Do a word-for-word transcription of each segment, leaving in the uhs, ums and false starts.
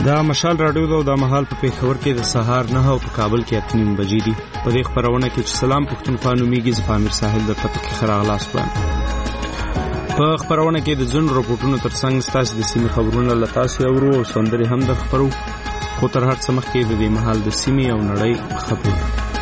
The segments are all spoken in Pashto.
دا مشال راډیو دا د مهال په پیښور کې د سهار نه او په کابل کې اته نیم بجې دي. په دې خبرونه کې چې سلام پښتونخوا نومیږي، زه پامیر ساحل د پته کې خراغلاس کوم. په خبرونه کې د ځن رپورټونو ترڅنګ ستاسو د سیمې خبرونه لتاسو اورو او سندري هم د خبرو خو تر هر څه مخکې د دې مهال د سیمې او نړۍ خبرونه.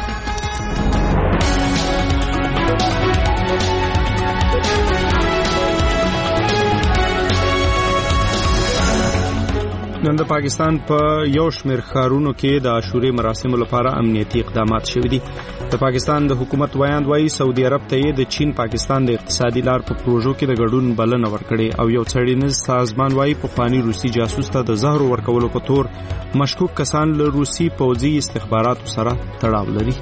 نن د پاکستان په یو شمېر ښارونو کې د عاشورې مراسمو لپاره امنیتي اقدامات شوي دي. د پاکستان د حکومت ویاند وایي سعودي عرب ته یې د چین پاکستان د اقتصادي لار په پروژو کې د ګډون بلنه ورکړې او یو څېړنیز سازمان وایي پخواني روسي جاسوس ته د زهر ورکولو په تور مشکوک کسان له روسي پوځي استخباراتو سره تړاو لري.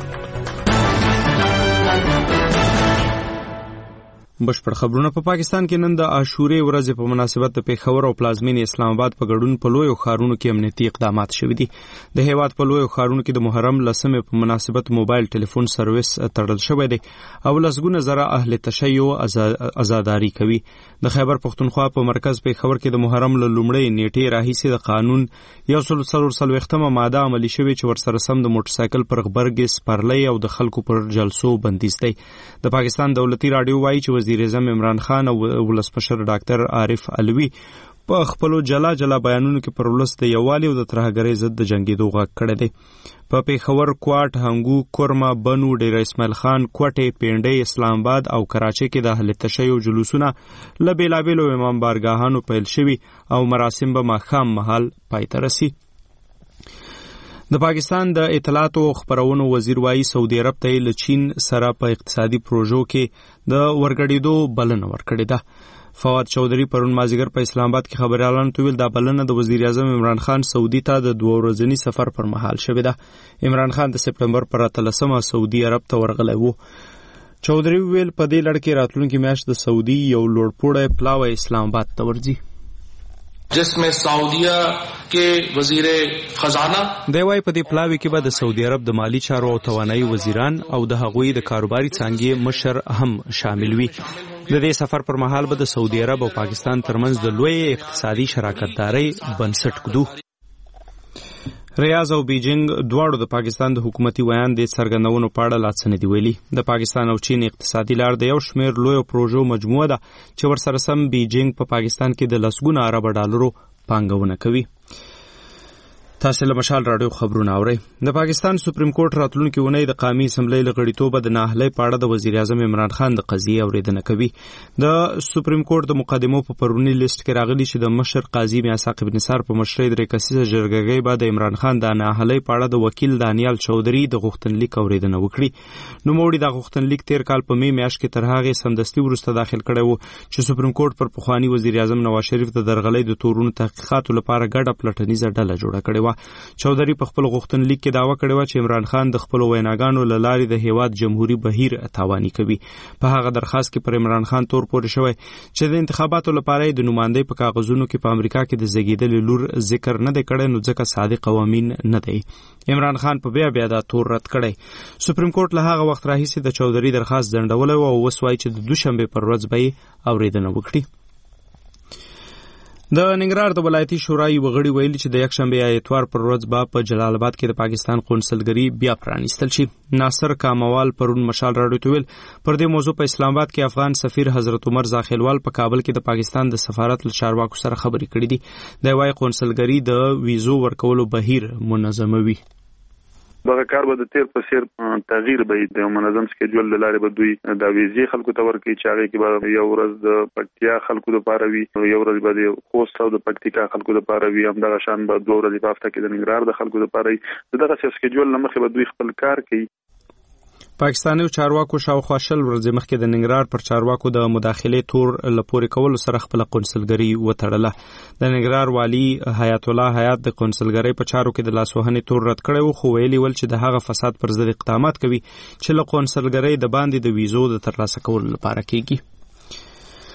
بشپړ خبرونه په پاکستان کې نن د عاشورې ورځې په مناسبت د پیښور او پلازمینې اسلام آباد په ګډون په لویو ښارونو کې امنیتي اقدامات شوي دي. د هیواد په لویو ښارونو کې د محرم لسمې په مناسبت موبایل ټلیفون سرویس تړل شوی دی او لسګونه زره اهل تشیع ازاداری کوي. د خیبر پښتونخوا په مرکز پیښور کې د محرم له لومړۍ نیټې راهیسې د قانون یو سل څلور څلوېښتمه ماده عملي شوې چې ورسره سم د موټرسایکل پر غبرګې سپرلۍ او د خلکو پر جلسو بندیز دی. د پاکستان دولتي راډیو وایي چې وزیر اعظم عمران خان او ولسمشر ډاکټر عارف علوي په خپلو جلا جلا بیانونو کې پر ولس د یووالي او د ترهګرۍ ضد د جنګېدو غږ کړی دی. په پیښور، کوټ، هنګو، کورما، بنو، ډیر اسماعیل خان، کوټې، پینډۍ، اسلام آباد او کراچۍ کې د اهل تشیع جلوسونه له بېلابېلو امام بارګاهانو پیل شوي او مراسم به ماښام مهال پای ته رسي. د پاکستان د اطلاعات او خبرونو وزیر وایي سعودي عرب ته له چین سره په اقتصادي پروژو کې د ورګډېدو بلنه ورکړې ده. فواد چودھری پرون مازیګر په اسلام آباد کې خبريالانو ته ویل دا بلنه د وزیر اعظم عمران خان سعودي ته د دوه ورځني سفر پر مهال شوې ده. عمران خان د سپټمبر پر اتلسمه سعودي عرب ته ورغلی و. چودھری ویل په دې لړ کې راتلونکي میاشت د سعودي یو لوړپوړی پلاوی اسلام آباد ته ورځي जिसमें सऊदीया के वजीर खजाना دی وايي په دې پلاوي کې به د سعودي عرب د مالی چارو او توانایي وزیران او د هغوی د کاروباري څانګې مشر هم شامل وي. د دې سفر پر مهال به د سعودي عرب او پاکستان ترمنځ د لوی اقتصادي شراکتدارۍ بنسټ ږدو. ریاض او بیجینګ دواړو د پاکستان د حکومتي ویان د څرګندونو په اړه لا څه نه دي ویلي. د پاکستان او چین اقتصادي لار د یو شمېر لویو پروژو مجموعه ده چې ورسره سم بیجینګ په پاکستان کې د لسګونه ارب ډالرو پانګونه کوي. تاسو له مشال راډیو خبرونه اورئ. د پاکستان سپریم کورټ راتلونکي اونۍ د قومي اسمبلی له غړیتوبه د ناهلۍ په اړه د وزیر اعظم عمران خان د قضیې اورېدنه کوي. د سپریم کورټ د مقدمو په پرونی لیست کې راغلي چې د مشر قاضي میاثاق ابن نثار په مشرۍ درې کسیزه جرګه به د عمران خان د ناهلۍ په اړه د وکیل دانیال چودھری د غوښتنلیک اورېدنه وکړي. نوموړي د غوښتنلیک تیر کال په می میاشت کې تر هغې سمدستي وروسته داخل کړی و چې سپریم کورټ پر پخواني وزیر اعظم نواز شریف د درغلۍ د تورونو تحقیقاتو لپاره ګډه پلټنیزه ډله جوړه کړې وه. چودھری په خپل غوښتنلیک کې دعوه کړې وه چې عمران خان د خپلو ویناګانو له لارې د هیواد جمهوري بهیر تاواني کوي. په هغه درخواست کې پر عمران خان تور پورې شوی چې د انتخاباتو لپاره د نمایندۍ په کاغذونو کې په امریکا کې د زیږیدلې لور ذکر نه دی کړی نو ځکه صادق قوانین نه دی. عمران خان په بیا بیا دا تور رد کړی. سپریم کورټ له هغه وخت راهیسې د چودھری درخواست ځنډولی و او اوس وایي چې د دوشنبې پر ورځ به یې اورېدنه وکړي. د ننګرهار د ولایتي شورا یو غړي ویلي چې د یکشنبې یا اتوار پر ورځ به په جلال آباد کې د پاکستان قونسلګري بیا پرانیستل شي. ناصر کاموال پرون مشال راډیو ته ویل پر دې موضوع په اسلام آباد کې افغان سفیر حضرت عمر زاخیلوال په کابل کې د پاکستان د سفارت له چارواکو سره خبرې کړې دي. دی وايي قونسلګري د ویزو ورکولو بهیر منظموي. دغه کار به د تیر په څیر تغییر به د منظم سکیجول د لارې به دوی د ویزې خلکو ته ورکړي چې هغه کې به یو ورځ د پکتیا خلکو لپاره وي، یو ورځ به د خوست او د پکتیکا خلکو لپاره وي، همدغه شان به دوه ورځې په هفته کې د ننګرهار د خلکو لپاره وي. دغه سکیجول له مخې به دوی خپل کار کوي. پاکستاني چارواکو شاوخوا شل ورځې مخکې د ننګرهار پر چارواکو د مداخلې تور لپورې کولو سره خپل قونسلګري وتړله. د ننګرهار والي حیات الله حیات د قونسلګرۍ په چارو کې د لاسوهنې تور رد کړی و خو ویلي ول چې د هغه فساد پر ضد اقدامات کوي چې له قونسلګرۍ د باندې د ویزو د ترلاسه کولو لپاره کیږي.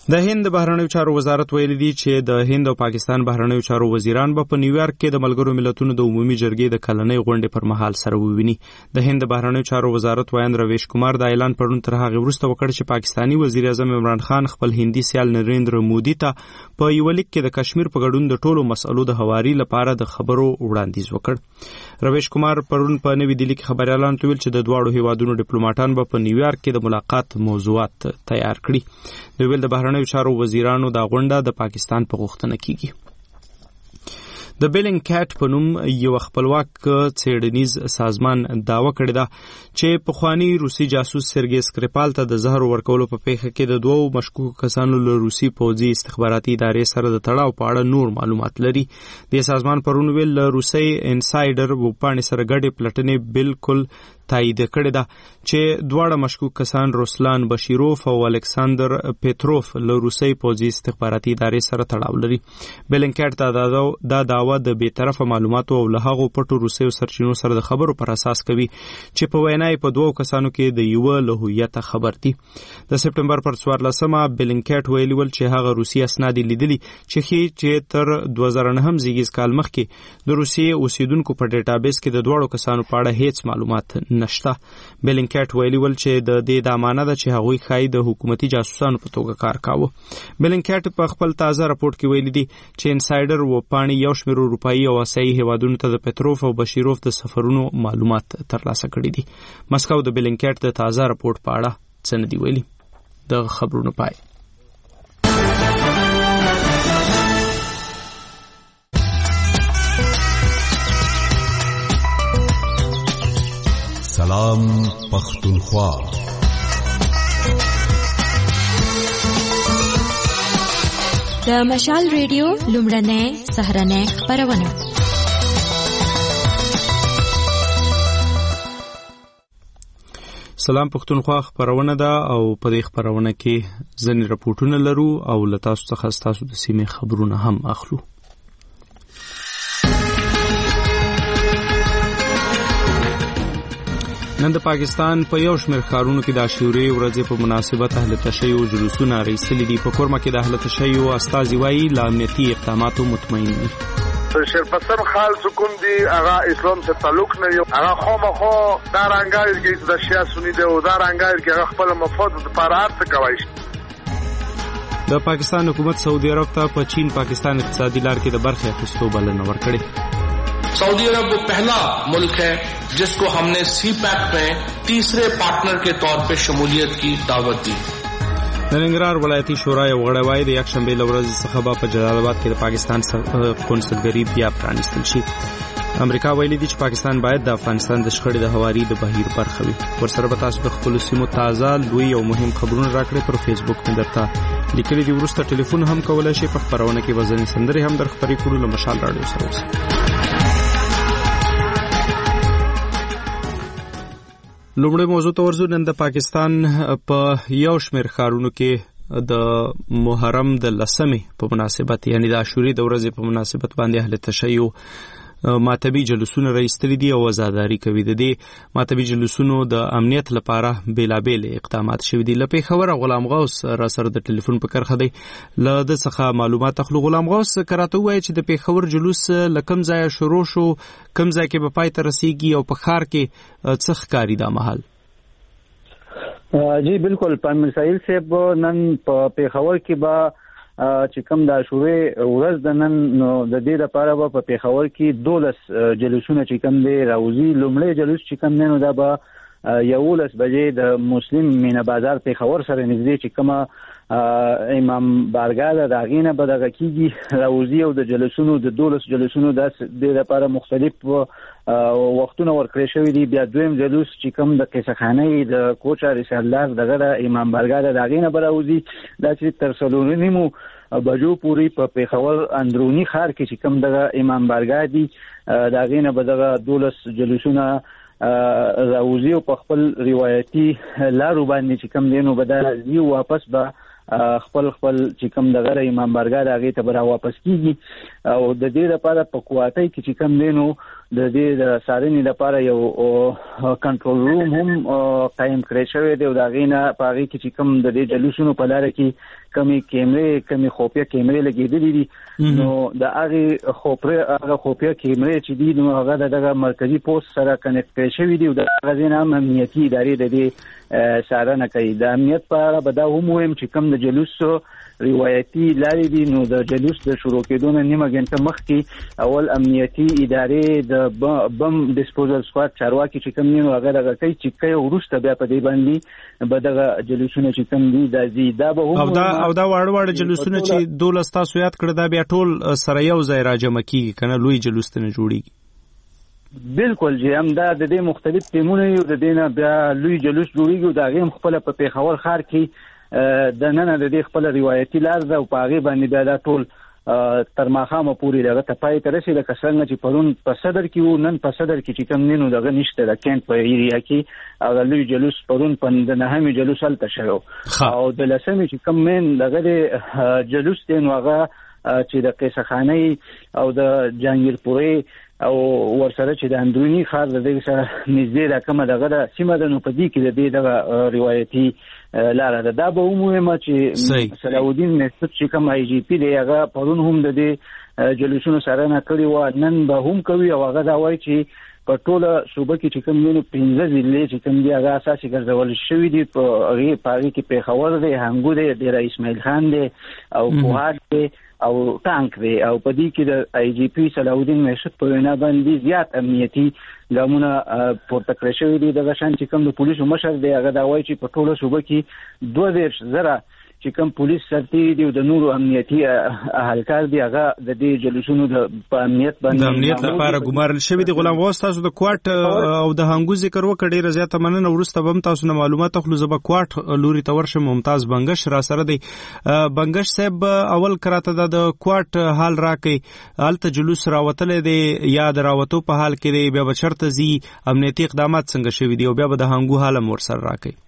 د هند بهرنیو چارو وزارت ویلي دی چې د هند او پاکستان بهرنیو چارو وزیران به په نیویارک کې د ملګرو ملتونو د عمومي جرګې د کلنۍ غونډې پر مهال سره وویني. د هند بهرنیو چارو وزارت وایند رویش کمار د اعلان پرون تر هغه وروسته وکړ چې پاکستانی وزیر اعظم عمران خان خپل هندي سیال نریندر مودي ته په یو لیک کې د کشمیر په ګډون د ټولو مسئلو د هواري لپاره د خبرو وړاندیز وکړ. رویش کمار پرون په نوې دهلی کې خبريالانو ته ویل چې د دواړو هیوادونو ډیپلوماټان به په نیویارک کې د ملاقات موضوعات تیار کړي. دوی ویل د بهرنیو چارو وزیرانو دا غونډه د پاکستان په غوښتنه کیږي. د بیلینګ کیټ په نوم یو خپلواک څېړنیز سازمان داوا کړې ده چې پخوانی روسي جاسوس سرګي سکریپال ته د زهر ورکولو په پیښه کې د دوو مشکوک کسانو له روسي پوځي استخباراتي ادارې سره د تړاو په اړه نور معلومات لري. د سازمان پرون ویل له روسي انسایډر وپاڼې سره ګډې پلټنې بالکل تایید کړې ده چې دواړه مشکوک کسان روسلان بشیروف او الکساندر پیتروف له روسي پوځي استخباراتي ادارې سره تړاو لري. بیلینګ کیټ دا داوا د بې طرفه معلوماتو او له هغو پټو روسي سرچینو سره د خبرو پر اساس کوي چې په وینا یې په دوو کسانو کې د یو له هویت خبر دي. د سپټمبر پر څوارلسمه بیلینګ کیټ ویلي ول چې هغه روسي اسناد لیدلي چې ښیي چې تر دوه زره نهم زیږیز کال مخکې د روسي اوسیدونکو په ډیټابیس کې د دواړو کسانو په اړه هیڅ معلومات نشته. بیلینګ کیټ ویلي ول چې د دې د امانه ده چې هغوی ښایي د حکومتي جاسوسانو په توګه کار کاوه. بیلینګ کیټ په خپل تازه راپورټ کې ویلي دي چې انسایډر وپاڼې یو شمېر اروپایي او آسیایي هیوادونو ته د پیتروف او بشیروف د سفرونو معلومات ترلاسه کړي دي. مسکو د بیلینګ کیټ د تازه راپورټ په اړه څه نه دي ویلي. د خبرونو پای. سلام پختونخوا. د مشال ریډیو لومړنۍ سهرنۍ خبرونه. سلام پختونخوا خبرونه ده او په دې خبرونه کې ځینې راپورټونه لرو او له تاسو څخه تاسو د سیمې خبرونه هم اخلو. نن د پاکستان په یو شمېر ښارونو کې د عاشورې ورځې په مناسبت اهل تشیع جلوسونه راایستلي دي. په کورمه کې د اهل تشیع استازي وایي له امنیتي اقداماتو مطمئن دي. شرپسند خال سکون دی هغه اسلام څخه تعلق نه یو هغه خامخا دا رنګایي کې د شیا سنی دی او دا رنګایي کې هغه خپل مفاد لپاره هڅه کوي. د پاکستان حکومت سعودي عرب ته په چین پاکستان اقتصادي لار کې د برخې اخیستو بلنه ورکړې. सऊदी अरब वो पहला मुल्क है जिसको हमने सी पैक में तीसरे पार्टनर के तौर पे शमूलियत की दावत दी. ننګرهار ولایتي شورا یو غړی وایي د یکشنبې له ورځې څخه به په جلال آباد کې د پاکستان قونسلګري بیا پرانیستل شي. امریکا ویلي دي چې پاکستان باید د افغانستان د شخړې د هواري د بهیر برخه وي. ورسره به تاسو د خپلو سیمو تازه لوی او مهم خبرونه راکړئ. پر فیسبوک مې درته لیکلي دي. وروسته ټلیفون هم کولی شئ. په خپرونه کې به ځینې سندرې هم در خپرې کړو. له مشال راډیو سره اوسئ. لومړی موضوع ته ورځو. نن د پاکستان په یو شمېر ښارونو کې د محرم د لسمې په مناسبت یعنی د عاشورې د ورځې په مناسبت باندې اهل تشیع ماتبي جلوسونه راایستلي دي او وزاداری کوي. د دې ماتبي جلوسونو د امنیت لپاره بیلابیل اقدامات شوي دي. له پېښوره غلام غوث را سره د ټلیفون په کرښه دی. له ده څخه معلومات اخلو. غلام غوث که راته ووایي چې د پېښور جلوس له کوم ځایه شروع شو، کوم ځای کې به پای ته رسیږي او په ښار کې څه ښکاري دا مهال؟ جی بالکل پام مسائل صاحب نن په پېښور کې به چې کوم د عاشورې ورځ د نن نو د دې لپاره به په پېښور کې دولس جلوسونه چې کوم دی راوځي. لومړی جلوس چې کوم دی نو دا به یولس بجې د مسلم مینه بازار پېښور سره نږدې چې کومه امام بارګاه ده د هغې نه به دغه کېږي راوځي او د جلوسونو د دولس جلوسونو د دې لپاره مختلف وختونه ورکړی شوي دي. بیا دویم جلوس چې کوم د قصهخانۍ د کوچه رسالدار دغه د امام بارګاه ده د هغې نه به راوځي. دا چې تر څلور نیمو بجو پوری په پیښور اندرونی ښار کې چې کوم دغه امام بارګاه دي د هغې نه به دغه دولس جلوسونه راوځي او په خپل روایتي لارو باندې چې کوم دی نو به دا راځي واپس به خپل خپل چې کوم دغه امام بارګاه د هغې ته به را واپس کېږي. او د دې لپاره په کواتای کې چې کوم دینو د دې د سارنې لپاره یو کنټرول روم هم قائم کړی شوی دی او دا غینه په هغه کې چې کوم د دې جلوسونو په لار کې کمی کیمرې کمی خفیه کیمرې لګېدلې دي نو د هغه خفیه هغه خفیه کیمرې چې دي نو هغه دغه مرکزی پوسټ سره کنیکټ کړی شوی دی او د هغه ځینې هم امنیتي ادارې د دې سارنه کوي د امنیت په اړه به دا هم وایم چې کوم د جلوس روایتي لارې دي نو د جلوس د شروع کېدو نه نیمه غنټه مخکې اول امنیتي ادارې د بم ډیسپوزل سکواډ چارواکي چې کوم نو هغه دغه کوي چې کوي ورسته بیا په دې باندې به دغه جلوسونه چې کوم دي د زی دا به هم او دا او دا واړه واړه جلوسونه چې دولس تاسو یاد کړ دا بیا ټول سره یو ځای راجمع کیږي کنه لوی جلوس ته نه جوړیږي بالکل چې هم دا د دې مختلف ټیمونه یو د دینه بیا لوی جلوس جوړیږي او دا غیم خپل په پیښور ښار کې د نن د دې خپل روایتي لار ده او په هغه باندې بیا دا ټول تر ماښامه پورې دغه ته پای ته رسېده که څنګه چې پرون په صدر کې وو نن په صدر کې چې کوم نینو دغه نشته د کینټ په ایریا کې هغه لوی جلوس پرون په د نهمې جلوس هلته شوی او د لسمې چې کوم مین دغه جلوس دی نو هغه چې د قیصخانۍ او د جهانګیرپورې او ورسره چې د اندرونی ښار د دې سره نږدې د کومه دغه د سیمه د نو په دې کې د دې دغه روایتي لاره ده دا به مهمه چې صلاح الدین مسعود چې کوم آی جی پی دی هغه پرون هم د دې جلوسونو سره نه کړی و نن به هم کوي او هغه دا وایي چې په ټوله صوبه کې چې کوم نو پنځه ضلع چې کوم دی هغه اساسي ګرځول شوی دی په هغه پاره کې پیښور دی هنګو دی ډیر اسماعیل خان دی او کوهات دی او ټانک دی او په دې کې د آی جی پی صلاح الدین مسعود په وینا باندې زیات امنیتي ګامونه پورته کړی شوی دی دغه شان چې کوم د پولیسو مشر دی هغه دا وایي چې په ټوله صوبه کې دوه دېرش زره چې کوم پولیس سرتي دی او د نورو امنیتي اهلکار دی هغه د دې جلوسونو د امنیت باندې د امنیت لپاره ګمارل شوی دی غلام غوث تاسو د کوټ او د هنګو ذکر وکړ ډیره زیاته مننه ورسته بم تاسو نه معلومات خپل زبا کوټ لوري تور شه ممتاز بنگش را سره دی بنگش صاحب اول کراته د کوټ حال راکې الته جلوس راوتل دی یاد راوتو په حال کې دی بیا بچرته زی امنیتي اقدامات څنګه شوی دی او بیا به د هنګو حال مور سره راکې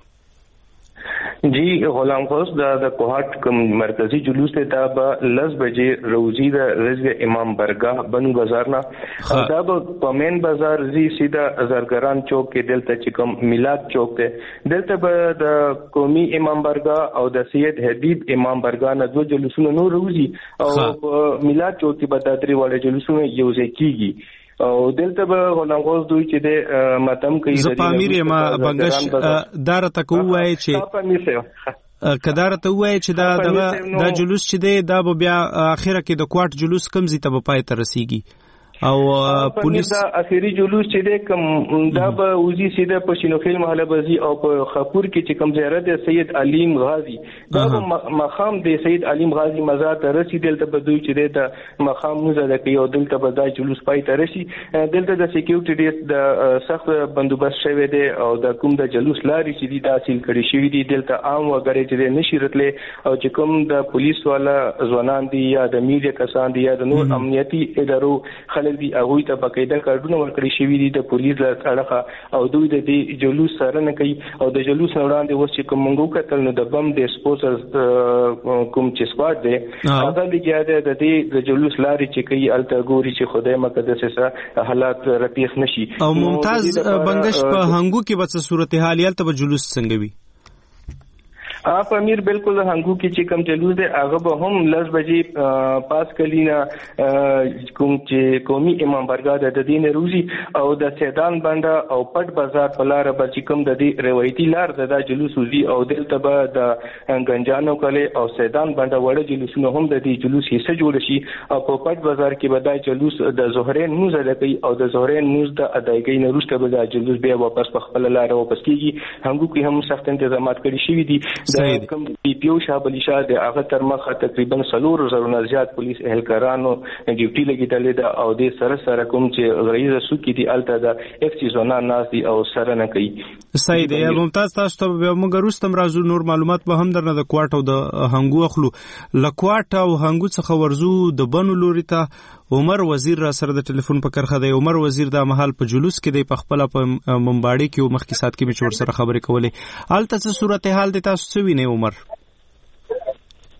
جی غلام غوث دا د کوهات کوم مرکزی جلوس ته دا به لس بجې روزي د رزق امام برګه بنو بازار نه دا به پمن بازار زی سیدا ازرګران چوک کې دلته چې کوم میلاد چوک ته دلته به د قومي امام برګه او د سید حبیب امام برګه نه دوه جلوسونه نور روزي او میلاد چوک کې به د درې وړ جلوسونه یو ځای کیږي او دلته به غلام غوث دوی چې د ماتم کوي د پامیر ما بنگش دار تک وای چې کدار ته وای چې دا دا جلوس چې دی دا بیا اخره کې د کوټ جلوس کم زی ته پای ته رسیږي او پولیس دا اخیری جلوس چې دی کوم دا به وزي سیده په شینوخیل محله بزي او په خپور کې چې کوم زیارت سید علیم غازی دا مقام دی سید علیم غازی مزار ته رسیدل ته بدوی چې دی د مقام مزه کوي او دلته به دا جلوس پای ته رسي دلته د سکیورټي د سخت بندوبست شوی دی او د کوم د جلوس لاري چې دی تحصیل کړي شوی دی دلته عام وګړي چې نشي راتلې او چې کوم د پولیس والا ځوانان دي یا د میډیا کسان دي یا د نور امنیتي ادارو خلک دی هغه ته باقاعده کارډونه ورکړي شوی دي د پولیس لپاره او دوی د دې جلوس سره نه کوي او د جلوس وړاندې اوس چې کوم موږ کتل نو د بم د سپوزر کوم چې سکواډ دی هغه لګیا د دې د جلوس لاري چې کوي الته ګوري چې خدای مقدس سره حالات رپیخ نشي او ممتاز بنگش په هنګو کې به صورتحال یالته به جلوس څنګه وي آپ امیر بالکل هنګو کې چې کوم جلوس دی هغه به هم لس بجې پاس کلینا کوم چې قومي امام برګه د دین روزي او د سیدان بنده او پټ بازار په لار به چې کوم د دې روایتي لار د جلوس وزي او دلته به د غنجانو کله او سیدان بنده وړ جلوسونه هم د دې جلوس حصہ جوړ شي او په پټ بازار کې به د جلوس د ظهرین موز ادا کوي او د ظهرین موز د ادایګۍ نه وروسته به د جلوس بیا واپس په خپل لار واپس کیږي هنګو کې هم سخت تنظیمات کړی شوی دي د کوم پی پی او شابلی شاه د هغه تر مخه تقریبا څلور زره زیات پولیس اهلکارانو ډیوټي لګیدل دا او د سره سره کوم چې غریزه سوکې دي الته د اف سی زونا ناس دي او سره نه کوي صحیح دی ممتاز تاسو ته موږ روستم راځو نور معلومات به هم درنه د کوټ او د هنګو اخلو لکواټ او هنګو څخه ورزو د بنو لوري ته عمر وزیر را سره د ټلیفون په کرخه دی عمر وزیر د محل په جلوس کې دی په خپل په منباړي کې مخکې سات کې مچور سره خبرې کولې الته څه صورتحال د تاسو څه وینئ عمر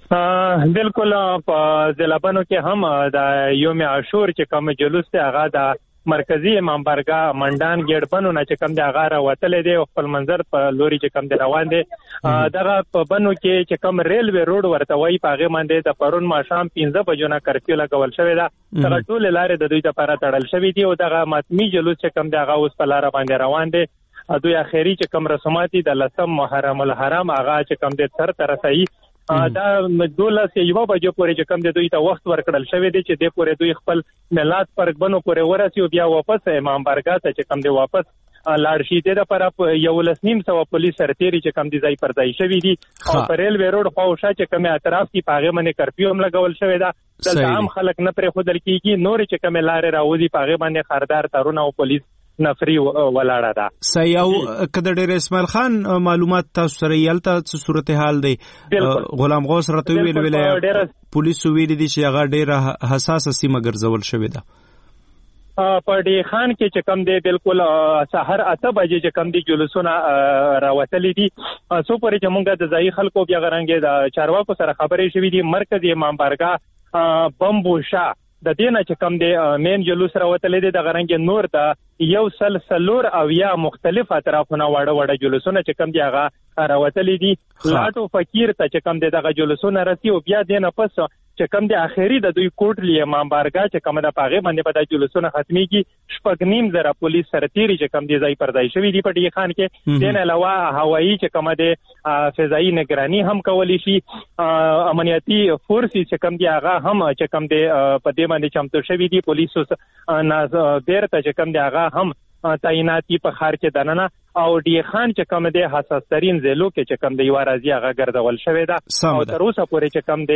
بالکل په ځلابنو کې هم د یوم عاشور چې کوم جلوس ته هغه د مرکزی امام بارګاه منډان ګډبنو نه چې کوم د هغه راوتلې دی خپل منظر په لوري چې کوم د روان دی دغه په بنو کې چې کوم ریلوی روډ ورته وایي په هغه باندې د پرون ماښام پنځه بجو نه کرفیو لګول شوی دا دغه ټول لارې د دوی لپاره تړل شوی دی او دغه ماتمی جلوس چې کوم د هغه اوس په لار باندې روان دی دوی اخیری چې کوم رسوماتي د لسم محرم الحرام هغه چې کوم د تر تر رسي دا دولس یو بجو پورې چې کوم د دوی ته وخت ورکړل شوی دی چې د پورې دوی خپل ملات پرګ بنو پورې ورسي او بیا واپس امام بارګاه ته چې کوم دی واپس لاړ شي د لپاره یو لسنیم سو پولیس سرتيري چې کوم دی ځای پر ځای شوی دی او پر ریل روډ خواوشا چې کوم اطراف کې پاغه باندې کرفیو هم لګول شوی دا د عام خلک نه پرې خودل کیږي نور چې کوم لارې راوځي پاغه باندې خاردار تارونه او پولیس نفری ولاړه ده. صحیح او کده ډېر اسماعیل خان معلومات تاسو سره یالته څه صورتحال دی غلام غوث راته ویل ویل پولیس ویل دي چې هغه ډېر حساسه سیمه ګرځول شوې ده. په ډی خان کې چې کم دی بالکل سحر اته بجې چې کم دی جلوسونه راوتلې دي سو پرې چې مونږ د ځای خلکو بیا غرانګې د چارواکو سره خبرې شوې دي مرکز امام بارګاه بمبوشا د دینه چې کم دی مین جلوس راوتلې دي د غرانګې نور د یو سلسلور او یا مختلف اطرافونه وړه وړه جلوسونه چې کم دی هغه راوتلې دي لاټو فقیر ته چې کم دی دغه جلوسونه رسی او بیا دینه پس چې کم دی اخیری د دوی کوټلی امام بارګاه چې کم د پاغه باندې په د جلوسونه ختميږي شپږ نیم زره پولیس سرتيري چې کم دی ځای پر ځای شوی دی په ډی خان کې دین علاوه هوایی چې کم دی فضایی نگرانی هم کولی شي امنیتي فورس چې کم دی هغه هم چې کم دی په دې باندې چمتو شوی دی پولیسو ناز بیرته چې کم دی هغه هم تعیناتی په خار کې دننه او ډی خان چې کوم دی حساس ترين زلو کې چې کوم دی وارازي هغه ګرځول شوی دا او تر اوسه پورې چې کوم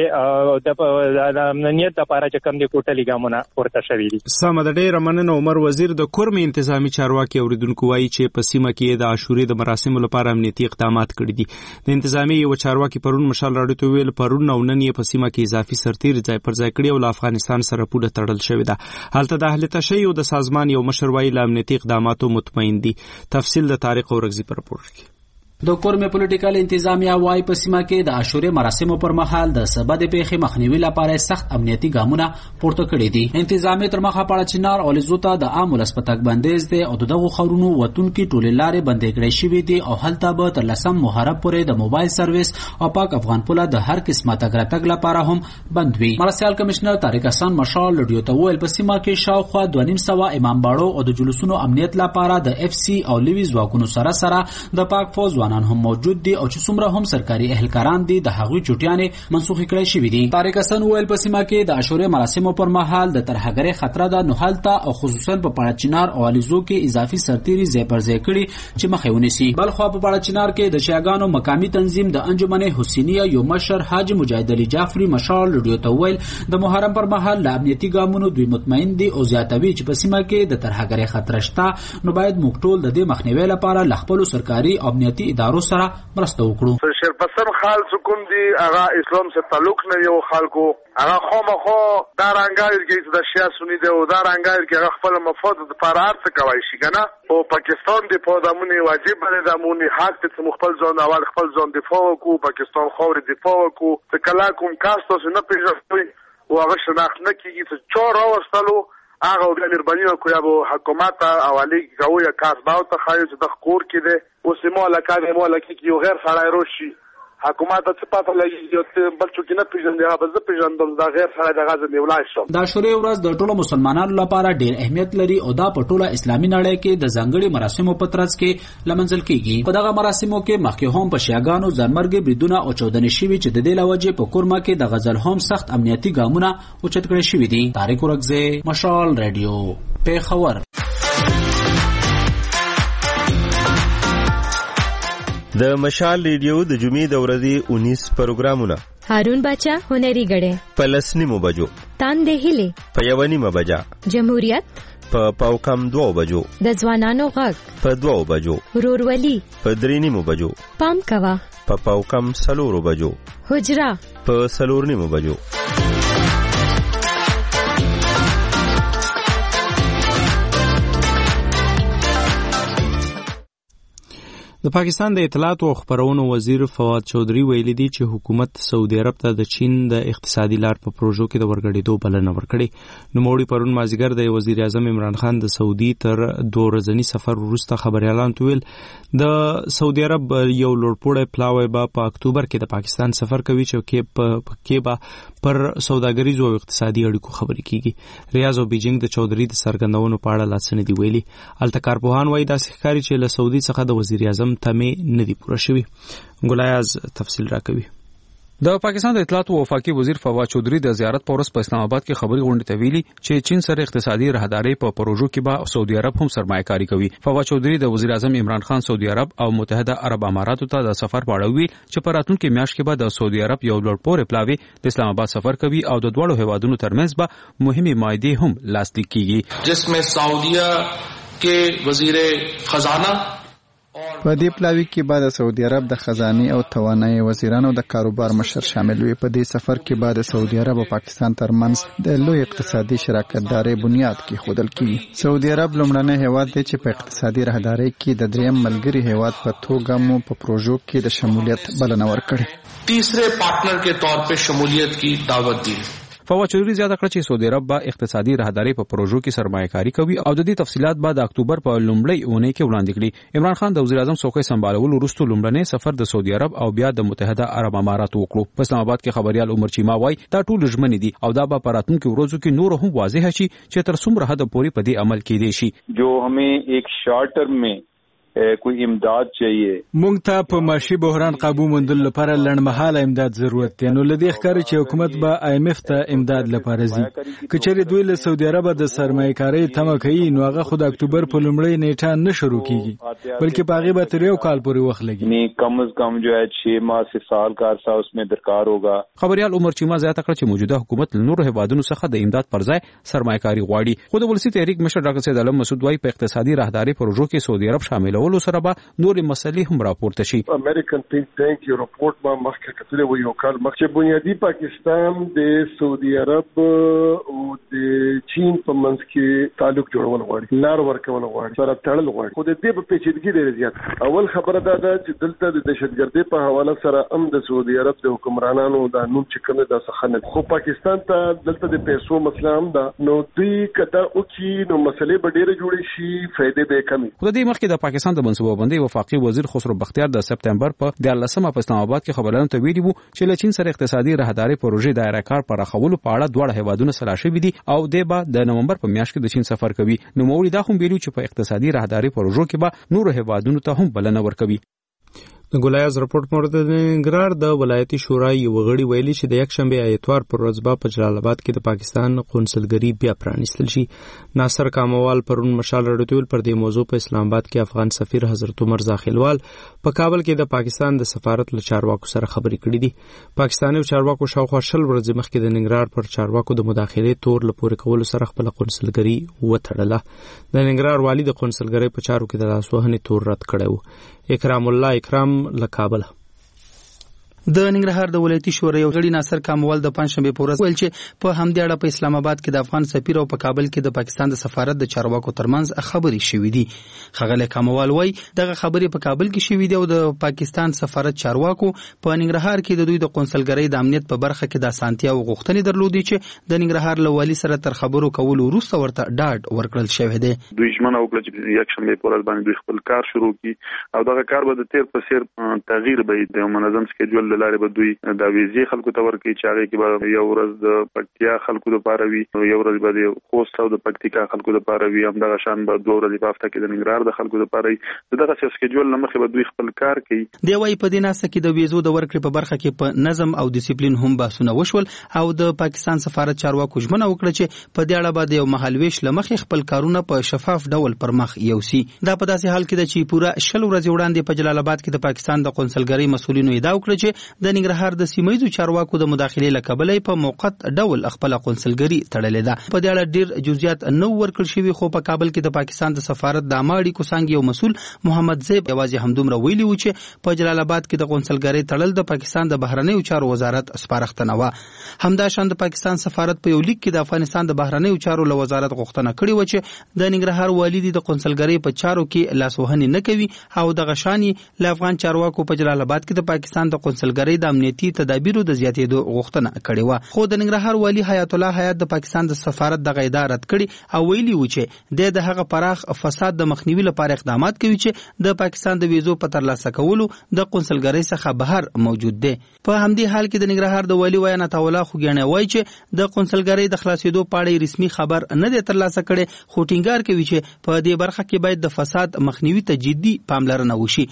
دی د امنیت لپاره چې کوم دی کوټلی ګامونه ورته شوی دي. سم د ډیر مننه عمر وزیر د کورم انتظامی چارواکي اوریدونکو وایي چې په سیمه کې د عاشوري د مراسمو لپاره امنیتي اقدامات کړي دي. د انتظامی یو چارواکي پرون مشال راډیو ته ویل پرون نو نن یې په سیمه کې اضافي سرتیر ځای پر ځای کړي او له افغانستان سره پوله تړل شوی دا. حالت د اهل تشیع د سازمان یو مشر وایي له امنیتي اقداماتو مطمئن دي. تفصیل د طارق اورغزي پر پورت کی د کورم پولیټیکل انتظامیه وايي په سیمه کې د عاشوري مراسمو پر مهال د سبد پیخي مخنیوي لپاره سخت امنیتي ګامونه پورته کړي دي. انتظامی تر مخه پړه چنار او لزوتا د عام ولسپتک بندیز دي او دغه خورونو وتونکي ټولې لارې بندې کړې شوې دي او هلته به تر لسم محرم پورې د موبایل سرویس او پاک افغان پوله د هر قسمه تګ راتګ لپاره هم بند وي. مرسیال کمشنر طارق حسن مشال لډیو ته ویل په سیمه کې شاوخوا دوه نیم سوه امام باړو او د جلوسونو امنیت لپاره د اف سی او لوي ځواکونو سره سره د پاک فوج ځوانان هم موجود دي او چې څومره هم سرکاري اهلکاران دي د هغوی چټیانې منسوخ کړي شوې دي. طارق حسن ویل په سیمه کې د عاشوري مراسمو پر مهال د ترهګرۍ خطر ده نو حالته او خصوصا په پړه چنار او الیزو کې اضافي سرتيري ځای پر ځای کړي چې مخې ونیسي. بل خو په پړه چنار کې د شیعاګانو مقامی تنظیم د انجمن حسینیه یو مشر حاج مجاهد علي جعفري مشال لډیو ته ویل د محرم پر مهال له امنیتي ګامونو دوی مطمئن دي او زیاتوي چې په سیمه کې د ترهګرۍ خطر شته نو باید موږ ټول د دې مخنیوي لپاره ل خپل سرکاري او امنیتي ادارو سره مرسته وکړو. شیرپسند خال سکون دی هغه اسلام سره تعلق نه یو خلکو هغه خامخو دا رنګایل کې د شیا سنی دی او دا رنګایل کې هغه خپل مفاد د فرار څخه کوي شي کنه او پاکستان دی په دمونی واجب باندې دمونی حق ته مخبل ځون اول خپل ځون دفاع کو پاکستان خور دفاع کو ته کلا کوم کاستو نه پیژنوي او هغه شناخت نه کیږي چې چور اوستلو هغه د مهرباني کو یا حکومت اولی کوي کاس باو ته خایو چې د خور کې دی او سیمه لکه مو لکه یو غیر سړی روشي حکومت څه پاتې لګي یو بل څوک نه پیژندل هغه به پیژندل دا غیر سړی د غاز نیولای شو. د عاشوري ورځ د ټولو مسلمانانو لپاره ډېر اهمیت لري او دا په ټوله اسلامي نړۍ کې د ځنګړي مراسمو په ترڅ کې لمنځل کیږي. په دغه مراسمو کې مخکې هم په شیعاګانو ځانمرګي بریدونه او چودنې شوي چې د دې لوجې په کورما کې د غزل هم سخت امنیتي ګامونه اوچت کړي شوي دي. طارق اورغزي مشال رادیو پیښور. د مشال ریډیو د جمعې د ورځې انیس پروګرامونه هارون باچا هنري غړې په لسنیمو بجو تاندې هلي په یونیمه بجا جمهوریت په پاوکم دوه بجو د ځوانانو غږ په دوه بجو رورولي په درېنیمو بجو پام کوا په پاوکم سلورو بجو حجرا په سلورنیمو بجو. د پاکستان د اطلاعات او خبرونو وزیر فواد چودھری ویلي دی چې حکومت سعودي عرب ته د چین د اقتصادي لار په پروژو کې د ورګړېدو بلنه ورکړې. نوموړي پرون مازیګر د وزیر اعظم عمران خان د سعودي تر دوه ورځني سفر وروسته خبريالان ویل د سعودي عرب یو لوړپوړی پلاوی به په اکتوبر کې د پاکستان سفر کوي چې په کې به پر سوداګریزو او اقتصادي اړیکو خبرې کیږي. ریاض او بیجینګ د چودھری د سرګندونو په اړه لاڅنې دی ویلي. الته کارپوهان وایي داسې ښکاري چې له سعودي څخه د وزیر اعظم تمې نه دي پوره شوي. ګلایاز تفصیل راکوي. د پاکستان د اطلاعات او وفاقي وزیر فواد چودھری د زیارت په ورځ په اسلام آباد کې خبري غونډه ته ویلي چې چین سره اقتصادي راهداري په پروژو کې به سعودي عرب هم سرمایه‌کاري کوي. فواد چودھری د وزیر اعظم عمران خان سعودي عرب او متحده عرب اماراتو ته د سفر په اړه ویل چې په راتلونکي میاشت کې به د سعودي عرب یو لوړپوړی پلاوی د اسلام آباد سفر کوي او د دوړو هیوادونو ترمنځ به مهمه معاهده هم لاسلیک کیږي، جسمه سعودیه کې وزیر خزانه په دې پلاوی کې بعد سعودي عرب د خزانه او توانایي وزیرانو د کاروبار مشر شامل وي. په دې سفر کې بعد سعودي عرب او پاکستان ترمنځ د لوی اقتصادي شراکت داري بنیاد کې خودل کیږي. سعودي عرب لومړنی هیواد دی چې په اقتصادي راهداري کې د دریم ملګری هیواد په توګه مو په پروژو کې د شمولیت بلنه ورکړي، تیسرے پارٹنر کے طور پہ شمولیت کی دعوت دی. فواد چودھری زیاته کړ چې سعودي عرب به اقتصادي راهداري په پروژو کې سرمایه‌کاري کوي او د دې تفصيلات بعد اکتوبر په لومړۍ اونۍ کې وړاندې کړي. عمران خان د وزیر اعظم څوکۍ سمبالولو وروسته لومړنی سفر د سعودي عرب او بیا د متحده عرب اماراتو وکړو. په اسلام آباد کې خبريال عمر چیما وایي دا ټول ژمنې دي او دا به په راتلونکو ورځو کې نور هم واضح شي چې تر څومره حد پورې په دې عمل کې دي شي. جو हमें एक शॉर्ट टर्म में کوئی امداد چاهیه. مونږ ته په معاشي بحران قابو موندل لپاره لړمحاله امداد ضرورت دی. نو لدې ښکاري چې حکومت به آی ایم اف ته امداد لپاره ځي. کچېرې دوی له سعودي عرب د سرمایه‌کاري تمه کوي نو هغه خود اکتوبر په لومړۍ نیټه نه شروع کیږي بلکې په هغه به تر یو کال پورې وخت لګي. نه کم از کم جو ہے छह ماه سے سال کا عرصہ اس میں درکار ہوگا. خبريال عمر چیما زیاته کړ چې موجوده حکومت له نورو هیوادونو څخه د امداد پر ځای سرمایه‌کاري غواړي. خو د ولسی تحریک مشر ډاکټر سید علم مسعود وايي په اقتصادي راهداري پروژو کې سعودي عرب شاملولو سره به نورې مسلې هم راپورته شي. امریکن تھنک ټانک یو رپورت ما مخکې کتلې و یو کال مخکې بنیادی پاکستان د سعودي عرب او د چین په منځ کې تعلق جوړول غواړي، لار ورکول غواړي، سره تړل غواړي. خو د دې په پیچیدګي ډېر زیات. اول خبره دا ده چې دلته د دهشتګردۍ په حواله سره هم د سعودي عرب د حکمرانانو د نوم چې کوم د سخنه خو پاکستان ته دلته د پیسو مسله هم ده. نو دوی کدا او کې نو مسلې به ډېر جوړې شي، فائدې به کمی. خو د دې مخکې د پاکستان د منصوبه‌بندۍ وفاقي وزیر خسرو بختیار د سپتمبر په دیارلسمه په اسلام آباد کې خبرونه ته ویلي وو چې له چین سره اقتصادي راهداري پروژې دایره کار پر راخولو په اړه دوه هیوادونه سره شوي دي او د با د نومبر په میاشت کې د چین سفر کوي. نو موري دا هم ویلو چې په اقتصادي راهداري پروژو کې به نور هیوادونو ته هم بلنه ورکوي. د ګلایاز رپورت مورد د ننګرهار د ولایتي شورای یو غړي ویلي چې د یک شنبه اتوار پر ورځ به په جلال آباد کې د پاکستان قونسلګری بیا پرانیستل شي. ناصر کاموال پرون مشال رډویل پر دې موضوع په اسلام آباد کې افغان سفیر حضرت عمر زاخیلوال په کابل کې د پاکستان د سفارت له چارواکو سره خبرې کړې دي. پاکستاني چارواکو شاوخوا شل ورځې مخکې د ننګرهار پر چارواکو د مداخلې تور لپاره کول سره خپل قونسلګری وتړله. د ننګرهار والی د قونسلګری په چارو کې د لاسوهنې تور رد کړی و. اکرام الله اکرام له کابل. د ننګرهار د ولایتي شورای غړي ناصر کاموال د پنځشنبه په ورځ ویل چې په همدې اړه په اسلام آباد کې د افغان سفیر او په کابل کې د پاکستان د سفارت د چارواکو ترمنځ خبرې شوې دي. خغله کاموال وایي دغه خبرې په کابل کې شوې دي او د پاکستان سفارت چارواکو په ننګرهار کې د دوی د قونسلګرۍ د امنیت په برخه کې د اسانتیا او غوښتنې درلودي چې د ننګرهار له والی سره تر خبرو کولو وروسته ورته ډاډ ورکړل شوی دی. دوی ژمنه وکړه چې یک شنبه په ورځ باندې دوی خپل کار شروع کړي او دغه کار به د تیر په څیر تغییر به د منظم سکیډول لاره به دوی دا ویزې خلکو ته ورکړي چې هغه کې به یو ورځ د پکتیا خلکو لپاره وي، یو ورځ به د خوست او د پکتیکا خلکو لپاره وي، همدغه شان به دوه ورځې په هفته کې د ننګرهار د خلکو لپاره وي. دغه سکیډول لمخې به دوی خپل کار کوي. دی وايي په دې ناسه کې د ویزو د ورکړې په برخه کې په نظم او ډیسپلین هم بحثونه وشول او د پاکستان سفارت چارواکو ژمنه وکړه چې په دې اړه به د یو مهالويش لمخې خپل کارونه په شفاف ډول پر مخ یوسي. دا په داسې حال کې ده چې پوره شل ورځې وړاندې په جلال آباد کې د پاکستان د قونسلګرۍ مسؤلینو ادعا وکړه چې د ننګرهار د سیمایي چارواکو د مداخلې لکبلې په موقت ډول خپل قونسلګری تړلې ده. په دې اړه ډیر جزئیات نو ورکړل شوی، خو په کابل کې د پاکستان د سفارت د اماړي کوسانګ یو مسول محمد زیب یوازې همدومره ویلي و چې په جلال آباد کې د قونسلګری تړل د پاکستان د بهرنیو چارو وزارت سپارښتنه و. همداشان د پاکستان سفارت په یو لیک کې د افغانستان د بهرنیو چارو له وزارت غوښتنه کړې و چې د ننګرهار والي د قونسلګری په چارو کې لاسوهنه نه کوي او د غشاني له افغان چارواکو په جلال آباد کې د پاکستان د قونسلګری د امنیتي تدابیرو د زیاتېدو غوښتنه کړې و. خو د ننګرهار والی حیات الله حیات د پاکستان د سفارت د غیدا رد کړي او ویلي و چې د هغه پراخ فساد د مخنیوي لپاره اقدامات کوي چې د پاکستان د ویزو په ترلاسه کولو د قونسلګری څخه بهر موجود دي. په همدې حال کې د ننګرهار د والی وینا تاولا خوګیانه وایي چې د قونسلګری د خلاصېدو په اړه رسمي خبر نه دی ترلاسه کړي، خو ټینګار کوي چې په دې برخه کې باید د فساد مخنیوي ته جدي پاملرنه وشي.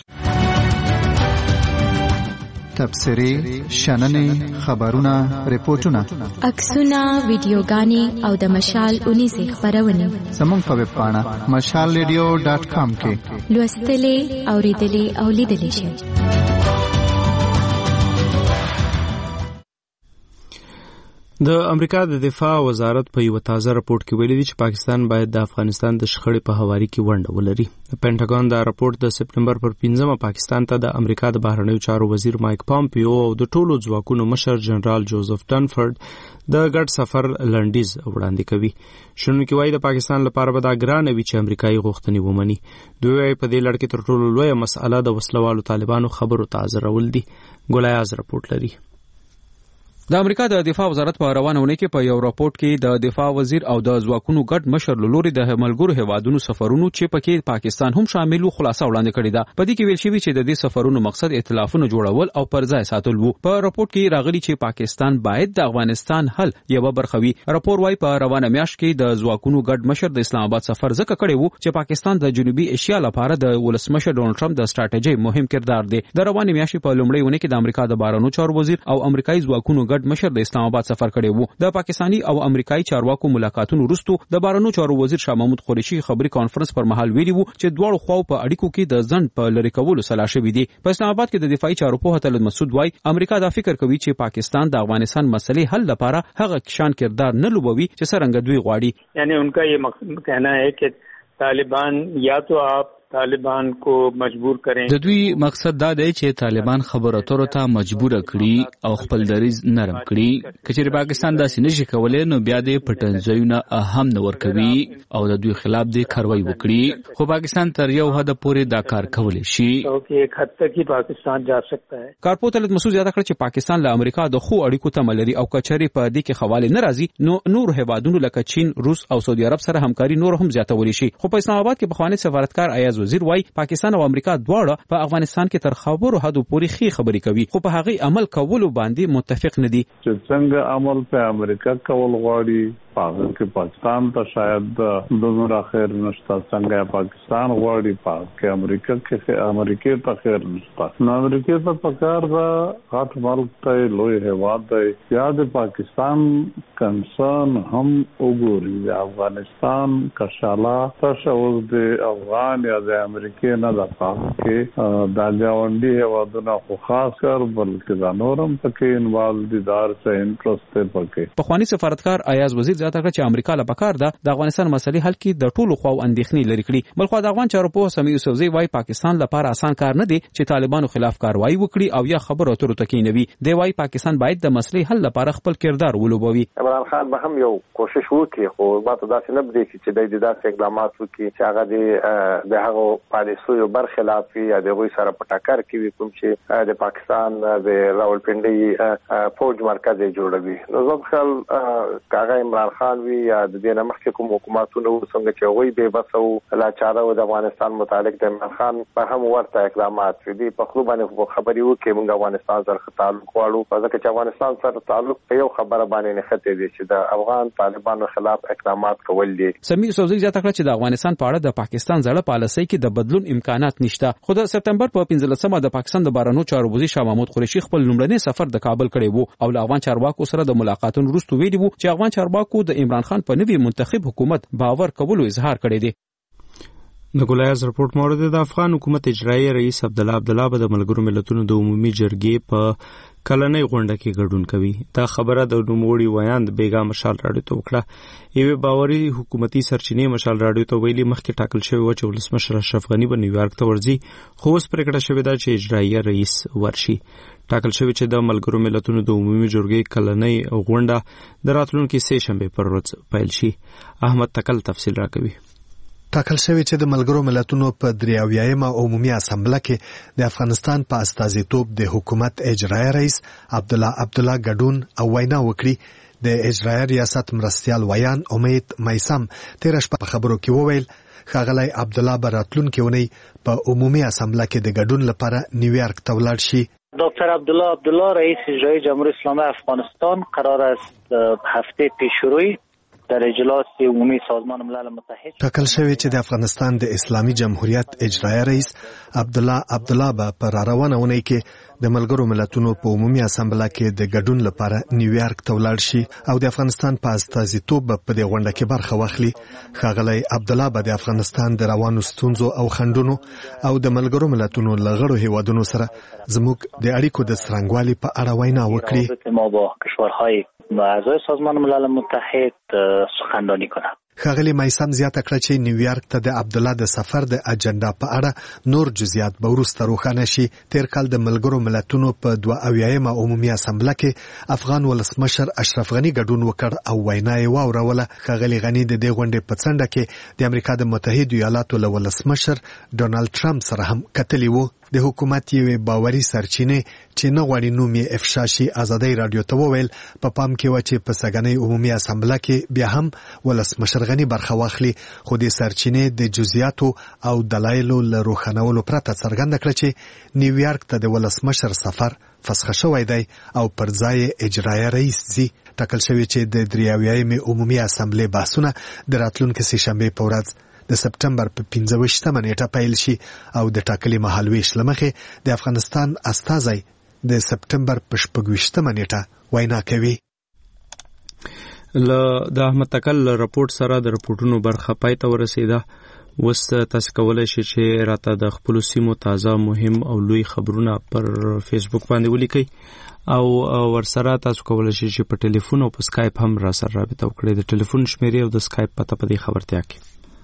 تبصرې، شننې، خبرونه، ریپورتونه، عکسونه، ویډیوګانې او د مشال اونیزې خبرونه زموږ په ویب پاڼه مشال ریډیو ډاټ کام کې لوستلې، اوریدلې او لیدلې شئ. د امریکا د دفاع وزارت په یو تازه راپورټ کې ویلي دی چې پاکستان باید د افغانستان د شخړې په هواري کې ونډه ولري. د پینټاګون دا راپورټ د سپټمبر پر پنځمه پاکستان ته د امریکا د بهرنیو چارو وزیر مایک پامپیو او د ټولو ځواکونو مشر جنرال جوزف ډنفورد د ګډ سفر لنډیز وړاندې کوي. شنونکي وایي د پاکستان لپاره به دا ګرانه وي چې امریکایي غوښتنې ومني. دوی وایي په دې لړ کې تر ټولو لویه مسأله د وسلوالو طالبانو خبرو ته حاضرول دي. ګلایاز راپورټ لري. د امریکا د دفاع وزارت په روانه ونې کې په یو راپورټ کې د دفاع وزیر او د ځواکونو ګډ مشر لوري د ملګرو هیوادونو سفرونو چې پکې پاکستان هم شامل وو خلاصه وړاندې کړې ده. په دې کې ویل شوی چې د دې سفرونو مقصد ائتلافونه جوړول او پر ځای ساتل وو. په راپورټ کې راغلي چې پاکستان باید د افغانستان حل یو برخه وي. راپور وايي په روانه میاشت کې د ځواکونو ګډ مشر د اسلام آباد سفر ځکه کړی وو چې پاکستان د جنوبي ایشیا لپاره د ولسمشر ډونالد ټرمپ د ستراتیژي مهم کردار دی. د روانه میاشت په لومړۍ ونه کې د امریکا د بهرنیو چارو وزیر او امریکایي ځواکونو ګډ مشر د اسلام آباد سفر کړی وو. د پاکستانی او امریکایي چارواکو ملاقاتونو وروسته د بهرنیو چارو وزیر شاه محمود قریشي خبري کانفرنس پر مهال ویلي وو چې دواړو خواو په اړیکو کې د ځند په لری کولو سلا شوې دي. په اسلام آباد کې د دفاعي چارو په هتل مسعود وای امریکا دا فکر کوي چې پاکستان د افغانستان مسلې حل لپاره هغه کشان کردار نه لوبوي چې څنګه دوی غواړي. یعنی انکا یہ مقصد کہنا ہے کہ طالبان یا تو آپ طالبان کو مجبور کरें. د دوی مقصد دا دی چې طالبان خبرو اترو ته مجبور کړي او خپل دریز نرم کړي. کچېر پاکستان داسې نشي کولای نو بیا د پټنځایونه اهم نه ورکوي او د دوی خلاف د کاروایی وکړي. خو پاکستان تر یو حد پورې دا کار کولی شي چې یک حد تک پاکستان جا سکتا ہے. کارپوتل مسعود زیاته کړ چې پاکستان له امریکا د خو اړیکو ته ملري او کچېر په دې کې حواله ناراضي نو نور هیوادونو لکه چین، روس او سعودي عرب سره همکاري نور هم زیاتولی شي. خو په اسلام آباد کې بخوانی سفارتکار ایاز وزیر وای پاکستان او امریکا دواړه په افغانستان کې تر خبرو حدو پورې خې خبرې کوي خو په هغه عمل کولو باندې متفق نه دي. چې څنګه عمل په امریکا کول غواړي پاکستان کې پاکستان ته شاید دومره خیر نشته څنګه پاکستان غواړي پاک امریکا کې امریکا ته خیر نشته. نو امریکا ته پکار دا غټ ملک ته لوی هیواد دی یا د پاکستان کنسرن هم وګوري د افغانستان کشاله تاسو د افغان یا د امریکا نه د پاک کې دا ګاونډي هیوادونه خو خاص کر بلکې دا نورم پکې انوالو دي دار څه انټرست پکې. پخوانی سفارتکار ایاز وزیر زیاته کړ چې امریکا له پکار ده د افغانستان مسلې حل کې د ټولو خواو اندېښنې لري کړي. بلخو د افغان چارو په سمي یوسفزی وايي پاکستان لپاره آسان کار نه دی چې طالبانو خلاف کاروایی وکړي او یا خبرو اترو تکینوي. دی وايي پاکستان باید د مسلې حل لپاره خپل کردار ولوبوي. عمران خان به هم یو کوشش وکړي خو ماته داسې نه بدي چې د داسې اقدامات وکړي چې هغه د هغه پالیسیو برخلاف وي یا د غوي سره په ټکر کې وي کوم چې د پاکستان د راولپنډي فوج مرکز جوړوي. نو زه خپل کاغه عمران خان وی یا د دې نمخ کوم حکومتونو څنګه چې وایي به بسو لا چاره د افغانستان متعلق د عمران خان په هم ورته اقدامات دي په خو باندې خبري وکړي موږ افغانستان سره تعلق واړو ځکه چې افغانستان سره تعلق په یو خبره باندې نه خته دي چې د افغان طالبانو خلاف اقدامات کول دي. سمیر سوزي زیاته کړ چې د افغانستان په اړه د پاکستان زړه پالیسۍ کې د بدلون امکانات نشته. خو د سپتمبر په پنځلسمه د پاکستان د بهرنیو چارو وزیر شاه محمود قریشي خپل لومړنی سفر د کابل کړی وو او له افغان چارواکو سره د ملاقاتونو وروسته ویلي وو چې افغان چارواکو د عمران خان په نوي منتخب حکومت باور کولو اظهار کړی دی. د ګولایز رپورت مورد د افغان حکومت اجرایی رئیس عبدالله عبدالله به د ملګرو ملتونو د عمومي جرګې په کلنۍ غونډه کې ګډون کوي. دا خبره د نوموړي ویاند بیګا مشال راډیو ته وکړه. یوه باوري حکومتي سرچینې مشال راډیو ته ویلي مخکې ټاکل شوی و چې ولسمشر اشرف غنی به نیویارک ته ورځي، خو اوس پرېکړه شوې ده چې اجرایی رئیس ورشي. ټاکل شوی چې د ملګرو ملتونو د عمومي جرګې کلنۍ غونډه د راتلونکي سه شنبه پر ورځ پیل شي. احمد تکل تفصیل راکوي. ټاکل شوی چې د ملګرو ملتونو په درې اویایمه عمومي اسامبله کې د افغانستان په استازیتوب د حکومت اجرایی رئیس عبدالله عبدالله ګډون او وینا وکړي. د اجرایی ریاست مرستیال ویان امید میسم تیر شپه په خبرو کې وویل ښاغلی عبدالله به راتلونکې اونۍ په عمومي اسامبله کې د ګډون لپاره نیویارک ته ولاړ شي. دکتر عبدالله عبدالله رئیس اجرایی جمهوری اسلامی افغانستان قرار است هفته پیشروی در اجلاس عمومی سازمان ملل متحد ټاکل شوی چې د افغانستان د اسلامي جمهوریت اجرایی رئیس عبدالله عبدالله به په راروانه اونۍ کې د ملګرو ملتونو په عمومي اسامبله کې د ګډون لپاره نیویارک ته ولاړ شي او د افغانستان په استازیتوب به په دې غونډه کې برخه واخلي. ښاغلی عبدالله به د افغانستان د روانو ستونزو او خنډونو او د ملګرو ملتونو له غړو هیوادونو سره زموږ د اړیکو د څرنګوالي په اړه وینا وکړي. اعضای سازمان ملل متحد سخنرانی کنه. ښاغلی میسم زیاته کړه چې نیویارک ته د عبدالله د سفر د اجنډا په اړه نور جزئیات به وروسته روښانه شي. تیر کال د ملګرو ملتونو په دوه اویایمه عمومي اسامبله کې افغان ولسمشر اشرف غنی ګډون وکړ او وینا یې واوروله. ښاغلی غنی د دې غونډې په څنډه کې د امریکا د متحدو ایالاتو له ولسمشر ډونالد ټرمپ سره هم کتلی وو. د حکومت یوې باوري سرچینې چې نه غواړي نوم یې افشا شي ازادۍ راډیو ته وویل په پام کې و چې په سږنۍ عمومي اسامبله کې بیا هم ولسمشر غنی برخه واخلي، خو د سرچینې د جزئیاتو او دلایلو له روښانولو پرته څرګنده کړه چې نیویارک ته د ولسمشر سفر فسخه شوی دی او پر ځای اجرایی رئیس ځي. ټاکل شوی چې د درې اویایمې عمومي اسامبلې بحثونه د راتلونکي سه شنبې په ورځ د سپټمبر په پنځه ویشتمه نیټه پیل شي او د ټاکلي مهالویش له مخې د افغانستان استازی د سپټمبر په شپږ ویشتمه نیټه وینا کوي. له د احمد تکل رپورت سره د رپورټونو برخه پای ته ورسېده. اوس تاسو کولی شئ چې راته د خپلو سیمو تازه مهم او لوی خبرونه پر فیسبوک باندې ولیکئ او ورسره تاسو کولی شئ چې په ټلیفون او په سکایپ هم را سره رابطه وکړئ. د ټلیفون شمیرې او د سکایپ پته په دې خبرتیا کې.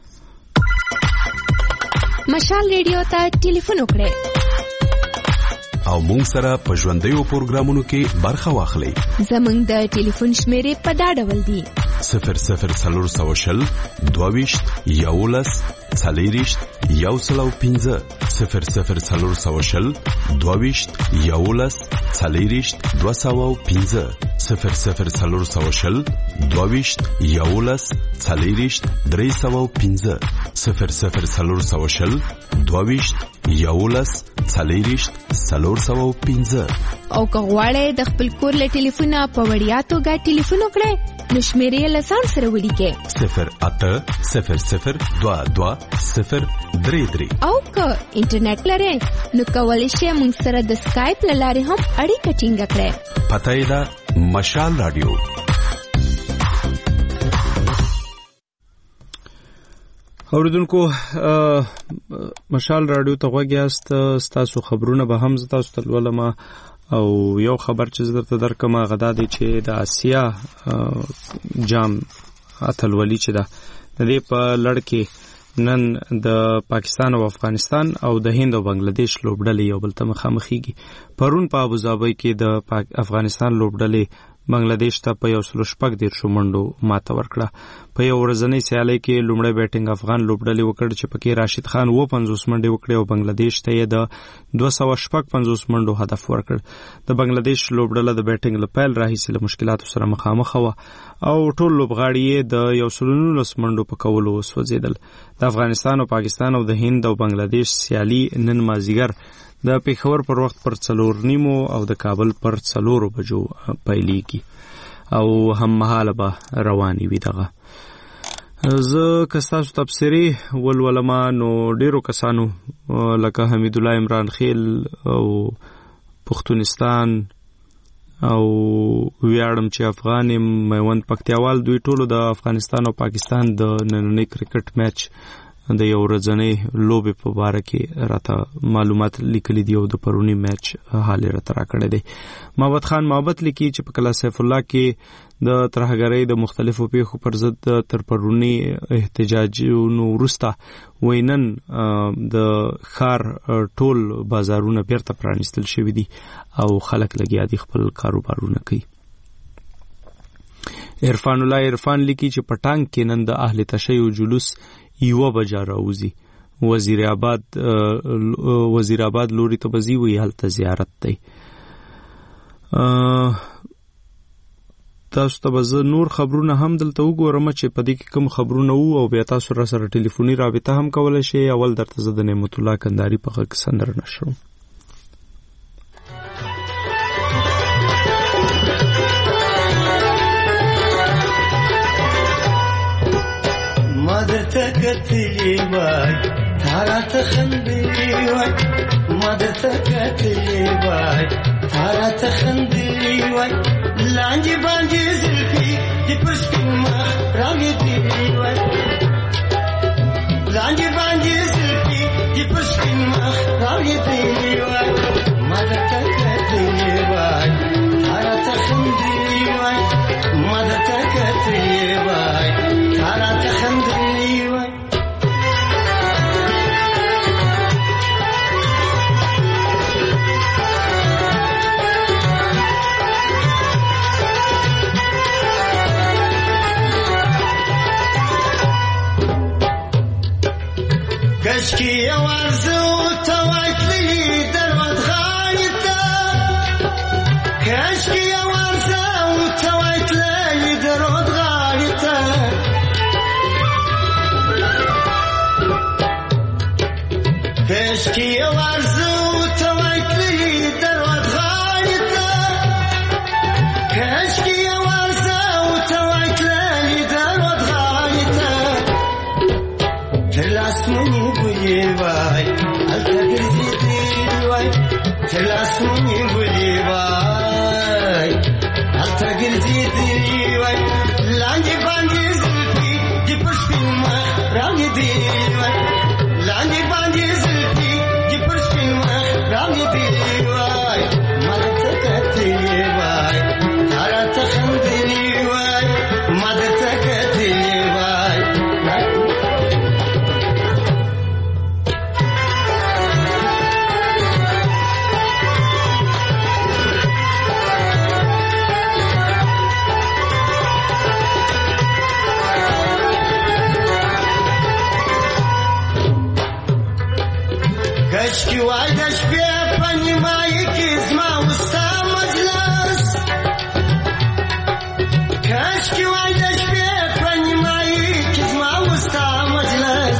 مشال ریډیو ته ټلیفون وکړئ او مونږ سره په ژوندیو پروګرامونو کې برخه واخلئ. زمونږ د ټلیفون شمیرې په دا ډول دي: صفر صفر څلور سوه شل دوه ویشت یولس څلېرویشت یو سل او پنځه صفر صفر څلور سوه شل دوه ویشت یولس څلېرویشت دوه سوه او پنځه صفر صفر څلور سوه شل دوه ویشت یولس څلېرویشت درې سوه او پنځه صفر صفر څلور سوه شل دوه ویشت یولس څلېرویشت څلور سوه او پنځه. او که غواړئ د خپل کور له ټلیفونه په وړیا توګه ټلیفون وکړئ نو شمیرې له ځان سره ولیکئ: صفر اته صفر صفر دوه دوه صفر درې درې. او که انټرنیټ لرئ نو کولی شئ موږ سره د سکایپ له لارې هم اړیکه ټینګه کړئ. پته یې ده مشال راډیو. اوریدونکو مشال راډیو ته غوږ یاست. ستاسو خبرونه به هم زه تاسو ته لولم او یو خبر چې زه درته درکم هغه دا دی چې د آسیا جام اتلولي چې ده د دې په لړ کې نن د پاکستان او افغانستان او د هند او بنگلاديش لوبډلې یو بل ته مخامخېږي. پرون په ابوظبي کې د افغانستان لوبډلې بنگلاديش ته په یو سل شپږ دیرشو منډو ماته ورکړه. په یو ورځنۍ سیالۍ کې لومړی بیټینګ افغان لوبډلې وکړ چې پکې راشد خان اوه پنځوس منډې وکړې او بنگلاديش ته یې د دوه سوه شپږ پنځوس منډو هدف ورکړ. د بنگلاديش لوبډله د بیټینګ له پیل راهیسې له مشکلاتو سره مخامخ وه او ټول لوبغاړي یې د یو سل نولس منډو په کولو وسوځېدل. د افغانستان او پاکستان او د هند او بنگلاديش سیالي نن مازدیګر د پیښور پر وخت پر څلور نیمو او د کابل پر څلورو بجو پیلیږي او هم مهاله به روانې وي. دغه زه که ستاسو تبصرې ولولما نو ډیرو کسانو لکه حمید الله عمران خیل او پښتونستان او ویاړم چې افغان میوند پکتیاوال دوی ټولو د افغانستان او پاکستان د نننۍ کرکټ میچ د یو ورځنۍ لوبې په باره کې راته معلومات لیکلي دي او د پرونی میچ حال راته راکړی دی. محمد خان محبت لیکي چې په کلا سیف الله کې د ترهګرۍ د مختلفو پیښو پر ضد تر پرونی احتجاجونو وروسته وینن د ښار ټول بازارونه بیرته پرانیستل شوي دي او خلک لګیا دي خپل کاروبارونه کوي. عرفان الله عرفان لیکي چې پټانګ کې نن د اهل تشیع جلوس یوه بجه راوځي. وزیر آباد وزیر آباد لوري ته بزي وي هلته زیارت دی. تاسو ته به نور خبرونه هم دلته وګورم چې په دې کې کوم خبرونه وو او بیا تاسو را سره ټلیفوني رابطه هم کولی شئ. اول درته زه د نعمت الله کندهاري په غږ سندره نشرم. مدرته کتلی وای تاراته خندلی وای مدرته کتلی وای تاراته خندلی وای لانجی باندې زلفی د پسکین مخ راګیدلی وای لانجی باندې زلفی د پسکین مخ راګیدلی وای مدرته کتلی وای تاراته خندلی وای مدرته کتلی وای تاراته خندلی وای کشکی آوازو تواتلی درود غایتا کشکی آوازو تواتلی درود غایتا کشکی آوازو تواتلی درود غایتا کشکی آوازو تواتلی درود غایتا تلاسمونی وای التگرزیدی وای تلاسمونی بودی وای التگرزیدی وای لانجی باندی زلفی دی پرسپین مخ رانی دی وای لانجی باندی زلفی دی پرسپین مخ رانی دی وای مدرته کتلی وای تاراته خندلی وای مدرته کتلی وای کشکی وای د شپې په نیمایي کې زما وستا مجلس کشکی وای د شپې په نیمایي کې زما وستا مجلس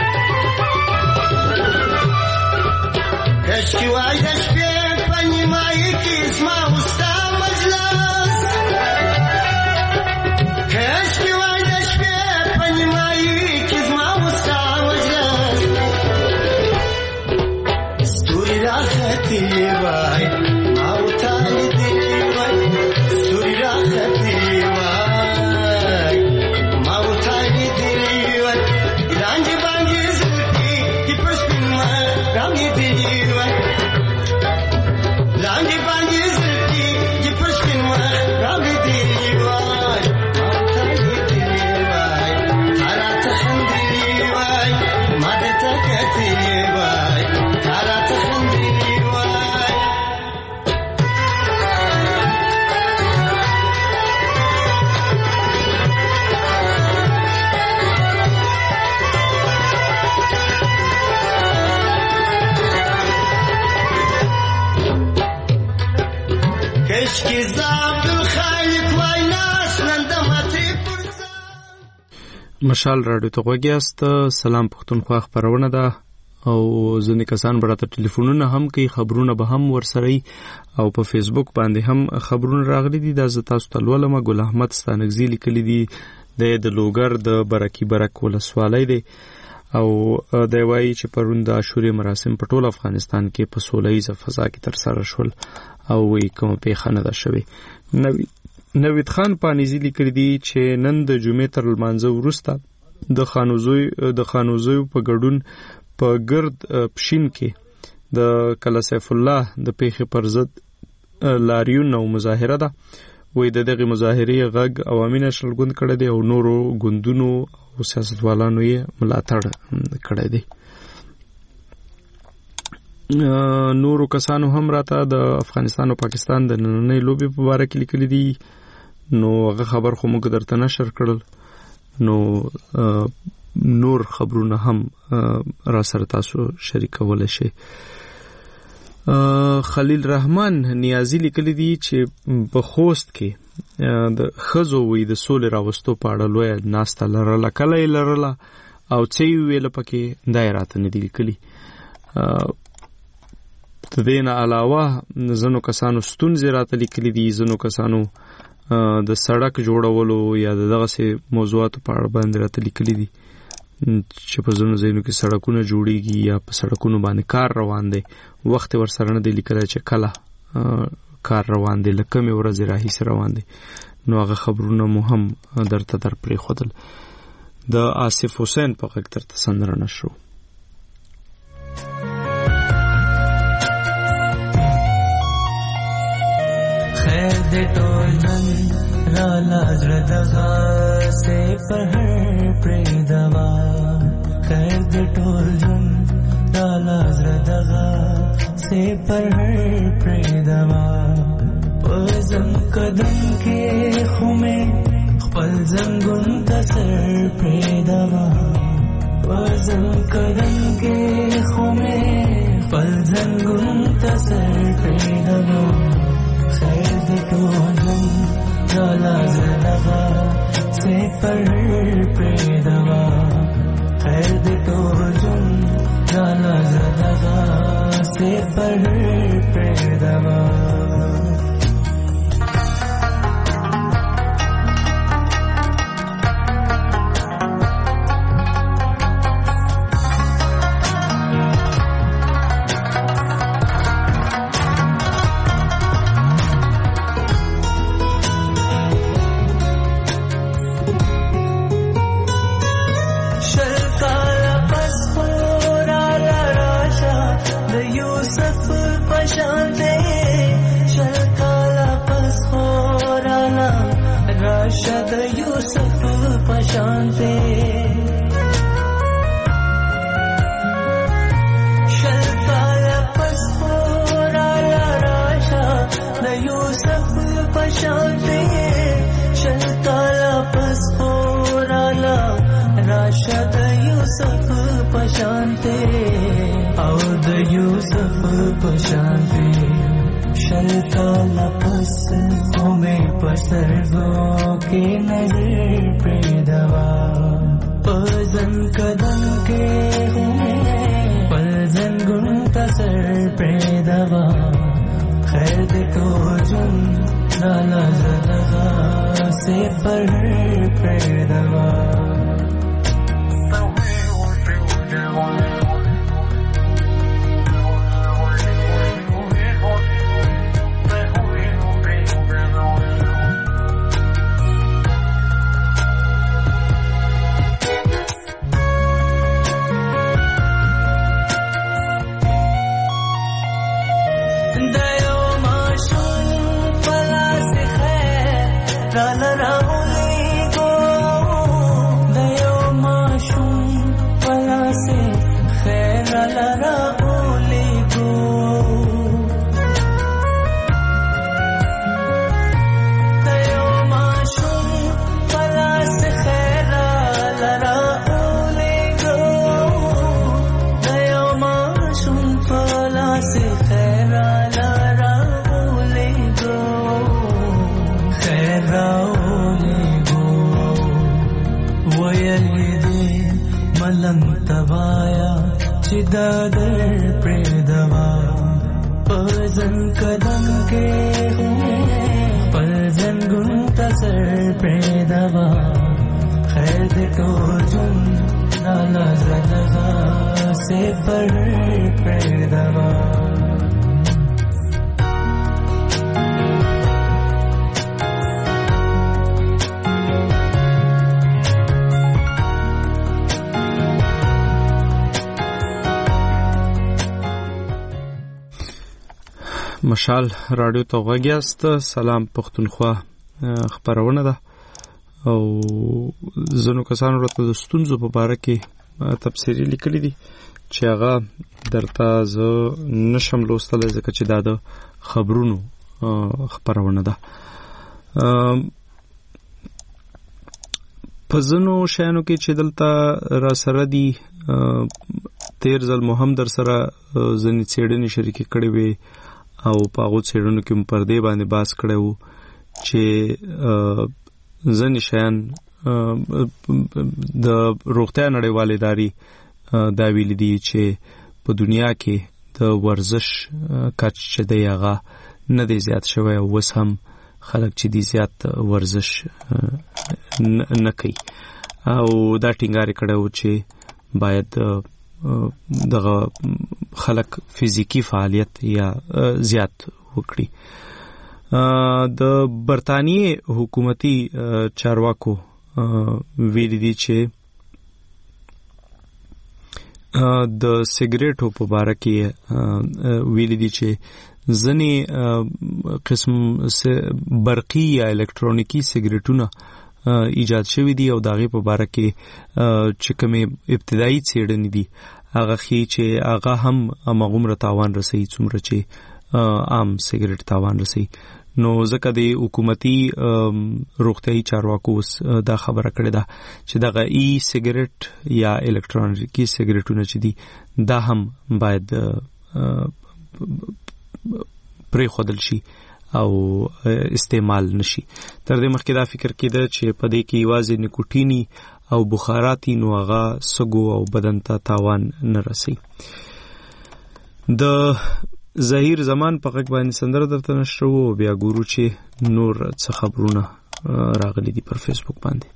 کشکی وای د شپې په نیمایي کې زما وستا مجلس کشکی وای د شپې په نیمایي کې زما وستا مجلس راحتي وای او تاني دي وای سوري راحتي وای ما او تاني دي وای لانجي باندې زلفي دي پرسپین ما رانګي دي وای لانجي باندې زلفي دي پرسپین ما رانګي دي وای او تاني دي وای حالات خندلي وای ما دې تکتي وای حالات خندلي کشکی زاب الخالق وای ناس نندمتی پرځه. مشال راډیو ته غوږیاست. سلام پښتونخوا خبرونه ده او ځینې کسان به راته ټلیفونونه هم کوي، خبرونه به هم ورسره او په فیسبوک باندې هم خبرونه راغلي دي. دا زه تاسو ته لولم. ګل احمد ستانکزي لیکلي دي د لوګر د برکی برک ولسوالۍ دی او دی وایي چې پرون د عاشورې مراسم په ټول افغانستان کې په سوله ایزه فضا کې ترسره شول او وایي کومه پیښه نه ده شوې. نوید خان پانیزي لیکلي دي چې نن د جمعې تر لمانځه وروسته د خانوزوی د خانوزوی په ګډون په ګرد پښین کې د کلا سیف الله د پیښې پر ضد لاریون او مظاهره ده. وې د دغه مظاهرې غږ عوامي نشل ګوند کړی دی او نورو ګوندونو او سیاستوالانو یې ملاتړ کړی دی. نورو کسانو هم راته د افغانستان او پاکستان د نننۍ لوبې په اړه کې لیکلي دي، نو هغه خبر خو موږ درته نشر کړل، نو نور خبرونه هم را سره تاسو شریکولی شئ. خلیل رحمان نیازی لیکلی دی چې په خوست کې د ښځو وی د سولې راوستو په اړه لویه ناسته لرله، کله یې لرله او څه یې ویله پکې دا یې راته نه دي لیکلي. د دې نه علاوه ځینو کسانو ستونزې راته لیکلي دي، ځینو کسانو د سړک جوړولو یا د دغسې موضوعاتو په اړه باندې راته لیکلي دي چې په ځینو ځایونو کې سړکونه جوړیږي یا په سړکونو باندې کار روان دی، وخت ورسره نه دی لیکلی چې کله کار روان دی، له کمې ورځې راهیسې روان دی. نو هغه خبرونه مو هم درته در پرېښودل. د آصف حسین په غږ درته سندره نشرو. خیر دے ټول نن را لازړه دغه سه په هر پرې دوا، خیر دے ټول نن را لازړه دغه سه په هر پرې دوا. پزم قدم کې خومه خپل زنګون ته سر پرې دوا، پزم قدم کې خومه خپل زنګون ته سر پرې دوا. خیر دے ټول نن را لازړه دغه سه پر پرې دوا، خیر دے ټول نن را لازړه دغه سه پر پرې دوا. مشال رادیو ته غوږیاست. سلام پښتونخوا خبرونه ده او زنو کسانو راته د ستونزو په اړه کې تفسیری لیکلي دي چې هغه درته زه نشم لوستلی ځکه چې دا د خبرونو خبرونه ده. په ځینو شیانو کې چې دلته را سره دي تیر ځل مو هم در سره ځینې څېړنې شریکې کړې وې او په هغو څېړنو کې مو پر دې باندې بحث کړی و چې ځینې شیان د روغتیا نړیوالې ادارې دا ویلي دي چې په دنیا کې د ورزش کچ چې دی هغه نه دی زیات شوی او اوس هم خلک چې دی زیات ورزش نه کوي او دا ټینګار کړی و چې باید دغه خلک فزیکی فعالیت یا زیات وکړي. د برطانیې حکومتي چارواکو ویلي دي چې د سیګریټو په باره کې ویلي دي چې ځینې قسم برقي یا الکترونیکي سیګریټونه ایجاد شوی دی او داغه په باره کې چې کومه ابتدایي څېړنې دي هغه خي چې هغه هم مغومره تاوان رسي څومره چې عام سیګریټ تاوان رسي. نو ځکه د حکومتي روغتيایي چارواکو دا خبره کړې ده چې دغه ای سیګریټ یا الکترونیکي سیګریټونه چې دي دا هم باید پرې خودل شي او استعمال نشي. تر دې مخکې دا فکر کېده چې په دې کې یوازې نیکوټینی او بخاراتي نو هغه سګو او بدن ته تاوان نه رسي. د ظهیر زمان په غږ باندې سندره درته نشرو او بیا ګورو چې نور څه خبرونه راغلي دي پر فیسبوک باندې.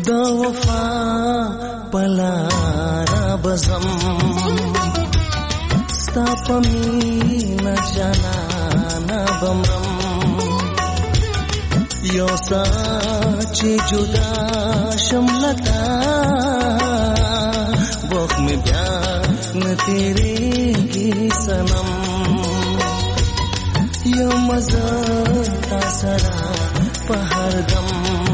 دا وفا پلارا بزم ستا پمینا جانانا بمرم یو سا چی جدا شملتا وقت میں بیا نتیرے گی سنم یو مزتا سرا پہر دم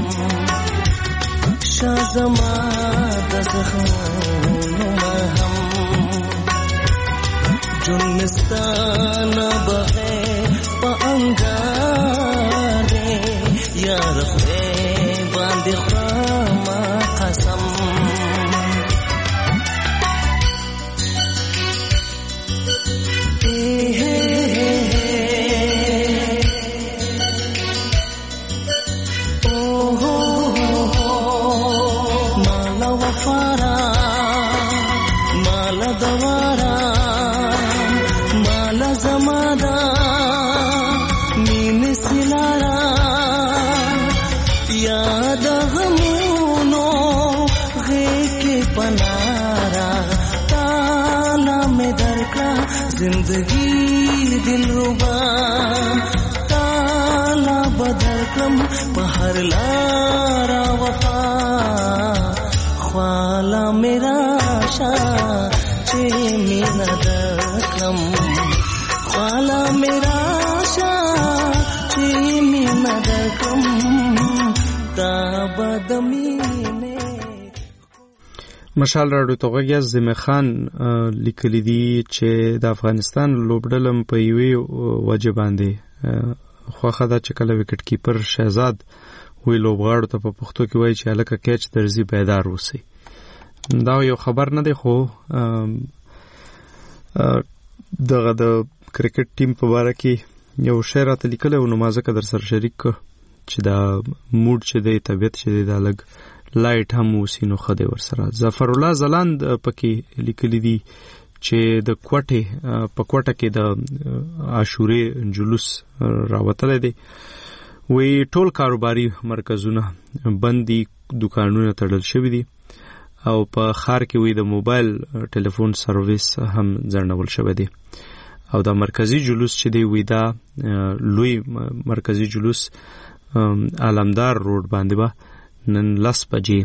شازما دزخونو مرهم جن مستانا بغے پا انگارے یا رفے باندی خواما قسم जिंदगी दिलरुबा ताला बदल कम पहर लारा वफा ख्वाला मेरा शाह चे मीना दकम ख्वाला मेरा शाह चे मीना दकम ताबदमी مشال راډیو ته غوږ یاست. زمه خان لیکلی دی چې د افغانستان لوبډلم په یوې وجه باندې خوخه ده چې کله وکټ کیپر شهزاد وی لوبغاړو ته په پښتو کې وایي چې الکه کیچ درځي بیدار اوسئ. دا یو خبر نه دی خو دغه د کرکټ ټیم په اړه کې یو شعر راته لیکلی و نو ما ځکه در سره شریک کړ چې دا موډ چې دی طبیعت چې دی دا لږ لایټ هم اوسي نو خدای ورسره. ظفر الله زلاند پکې لیکلی دی چې د کوټه په کوټه کې د عاشورې جلوس راوتل دي وی ټول کاروباري مرکزونه بندي دکانونه تړل شوی دي او په خار کې وی د موبایل ټلیفون سرویس هم ځنډول شوی دی او دا مرکزی جلوس چې دی وی دا لوی مرکزی جلوس علمدار روډ باندې با نن لاس بجې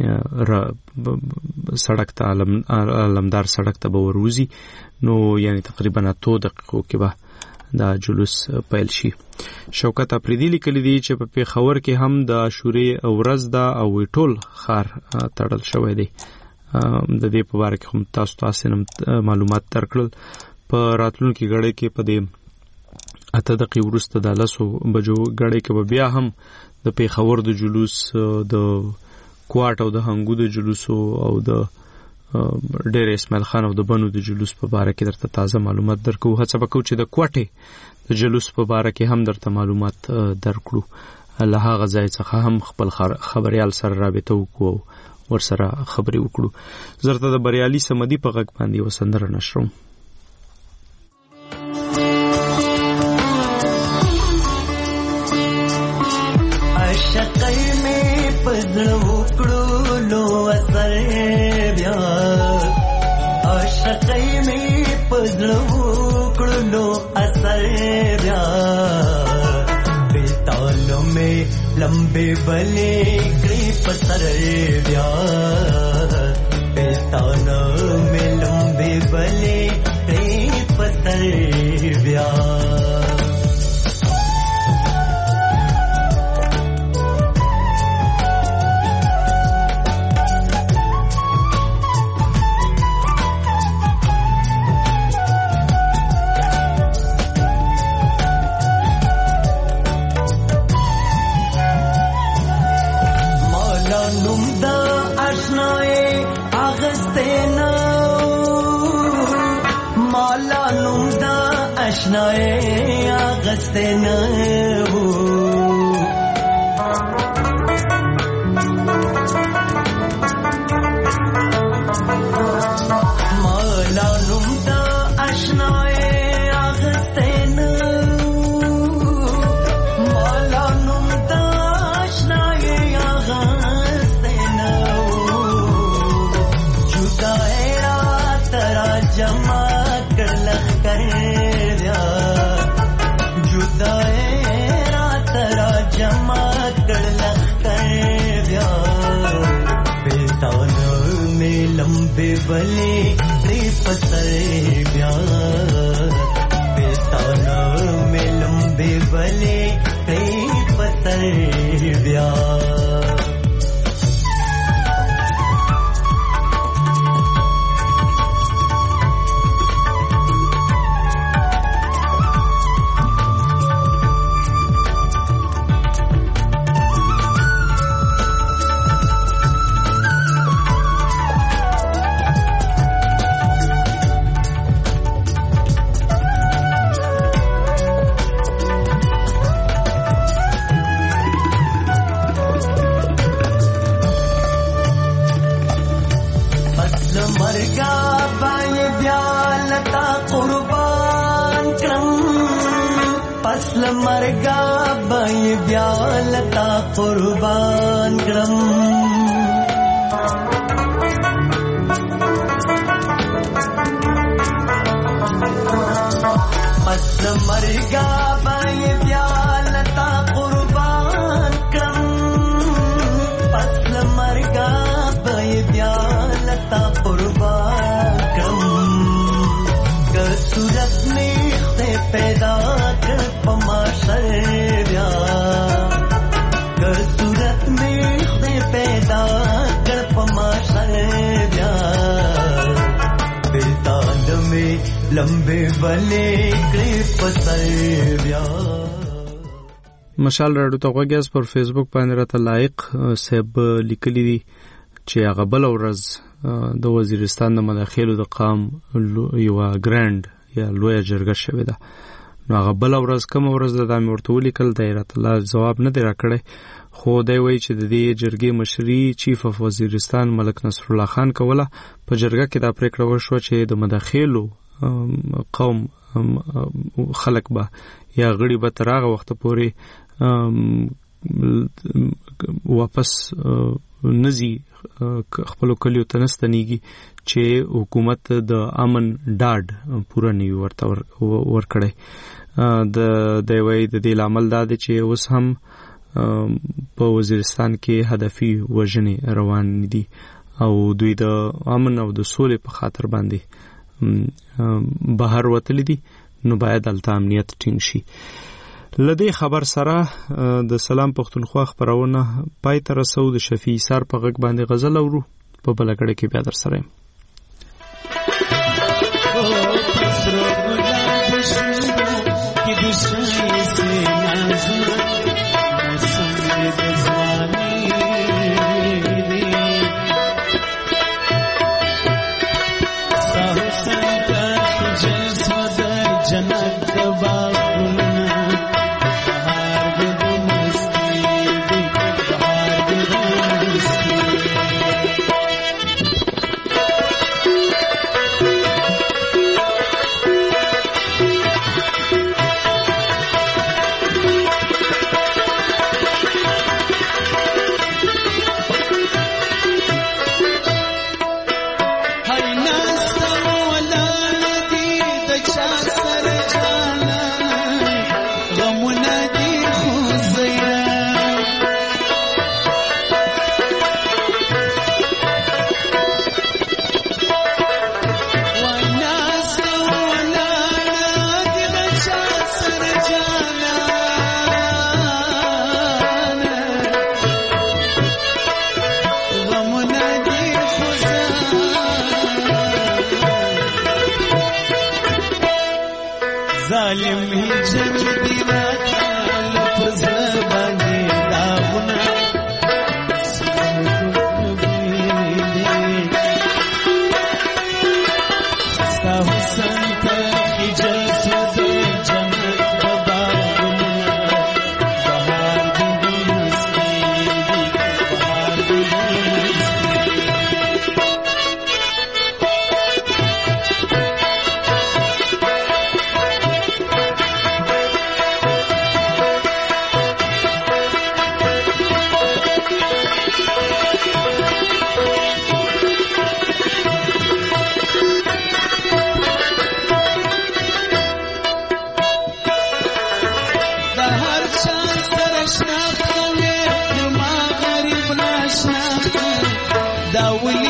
سړک ته علمدار سړک ته به وروزي نو یعنی تقریبا اته دقیقو کې به دا جلوس پیل شي. شوکت اپریدی لیکلی دی چې په پیښور کې هم د عاشورې ورځ ده او ټول خار تړل شوی دی. د دې په اړه کوم تاسو تاسو معلومات درکړل. په راتلونکي غړې کې په دې اته دقیقې وروسته د لاسو بجو غړې کې به بیا هم د پیښور د جلوس د کوټ او د هنګو د جلوس او د ډېر اسماعیل خان او د بنو د جلوس په اړه کې درته تازه معلومات درکو. هڅه وکړو چې د کوټې د جلوس په اړه کې هم درته معلومات درکړو. له هغه ځای څخه هم خپل خبريال سره رابطه وکړو ور سره خبرې وکړو. زرته د بریالي سمدي په غږ باندې وسندره نشروم. شقای میں پزړو کړو لو اثر بیا شقای میں پزړو کړو لو اثر بیا بیتانو میں لمبے بلے کړي پتر بیا بیتانو میں لمبے بلے کړي پتر بیا اشنائے آغستے نہ ہو مولا نمدا اشنائے آغستے نہ مولا نمدا اشنائے آغستے نہ बले रे पसर ब्या बेताना में लंबे बले रे पसर ब्या मरगा बाई ब्यालता कुर्बान क्रम पसल मरगा बाई ब्यालता कुर्बान क्रम पसल मरगा बाई ब्यालता कुर्बान क्रम सूरत में से पैदा कर पमाशर ब्या कर सूरत में से पैदा कर पमाशर ब्या बेतान में लंबे बले के पसर ब्या مشال راډیو ته غوږیاست پر فیسبوک باندې راته لایق صاحب لیکلی دي چې هغه بل ورځ د وزیرستان د مداخلو د قام یو ګراند یا لویه جرګه شوې ده نو هغه بل ورځ کوم ورځ د دامه ورته ولیکل دایره الله جواب نه دی راکړی خو دی وایي چې د دې جرګې مشري چیف اف وزیرستان ملک نصر الله خان کوله په جرګه کې دا پریکړه وشوه چې د مداخلو قوم خلک به یا غړي به تر هغه وخت پورې واپس نزي خپل کلیو ته نستنیږي چې حکومت د امن ډاډ پوره نیو ورته ورکړي د د وی د دې عمل دا دی چې اوس هم په وزیرستان کې هدفي وژنې روان دي او دوی د امن او د سولې په خاطر باندې بهر وتلی دي نو باید الته امنیت ټینګ شي لدې خبر سره د سلام پښتونخوا خبرونه پای تر رسو د شفیع سر په غږ باندې غزل اورو په بلګړې کې بیا در سره دا وی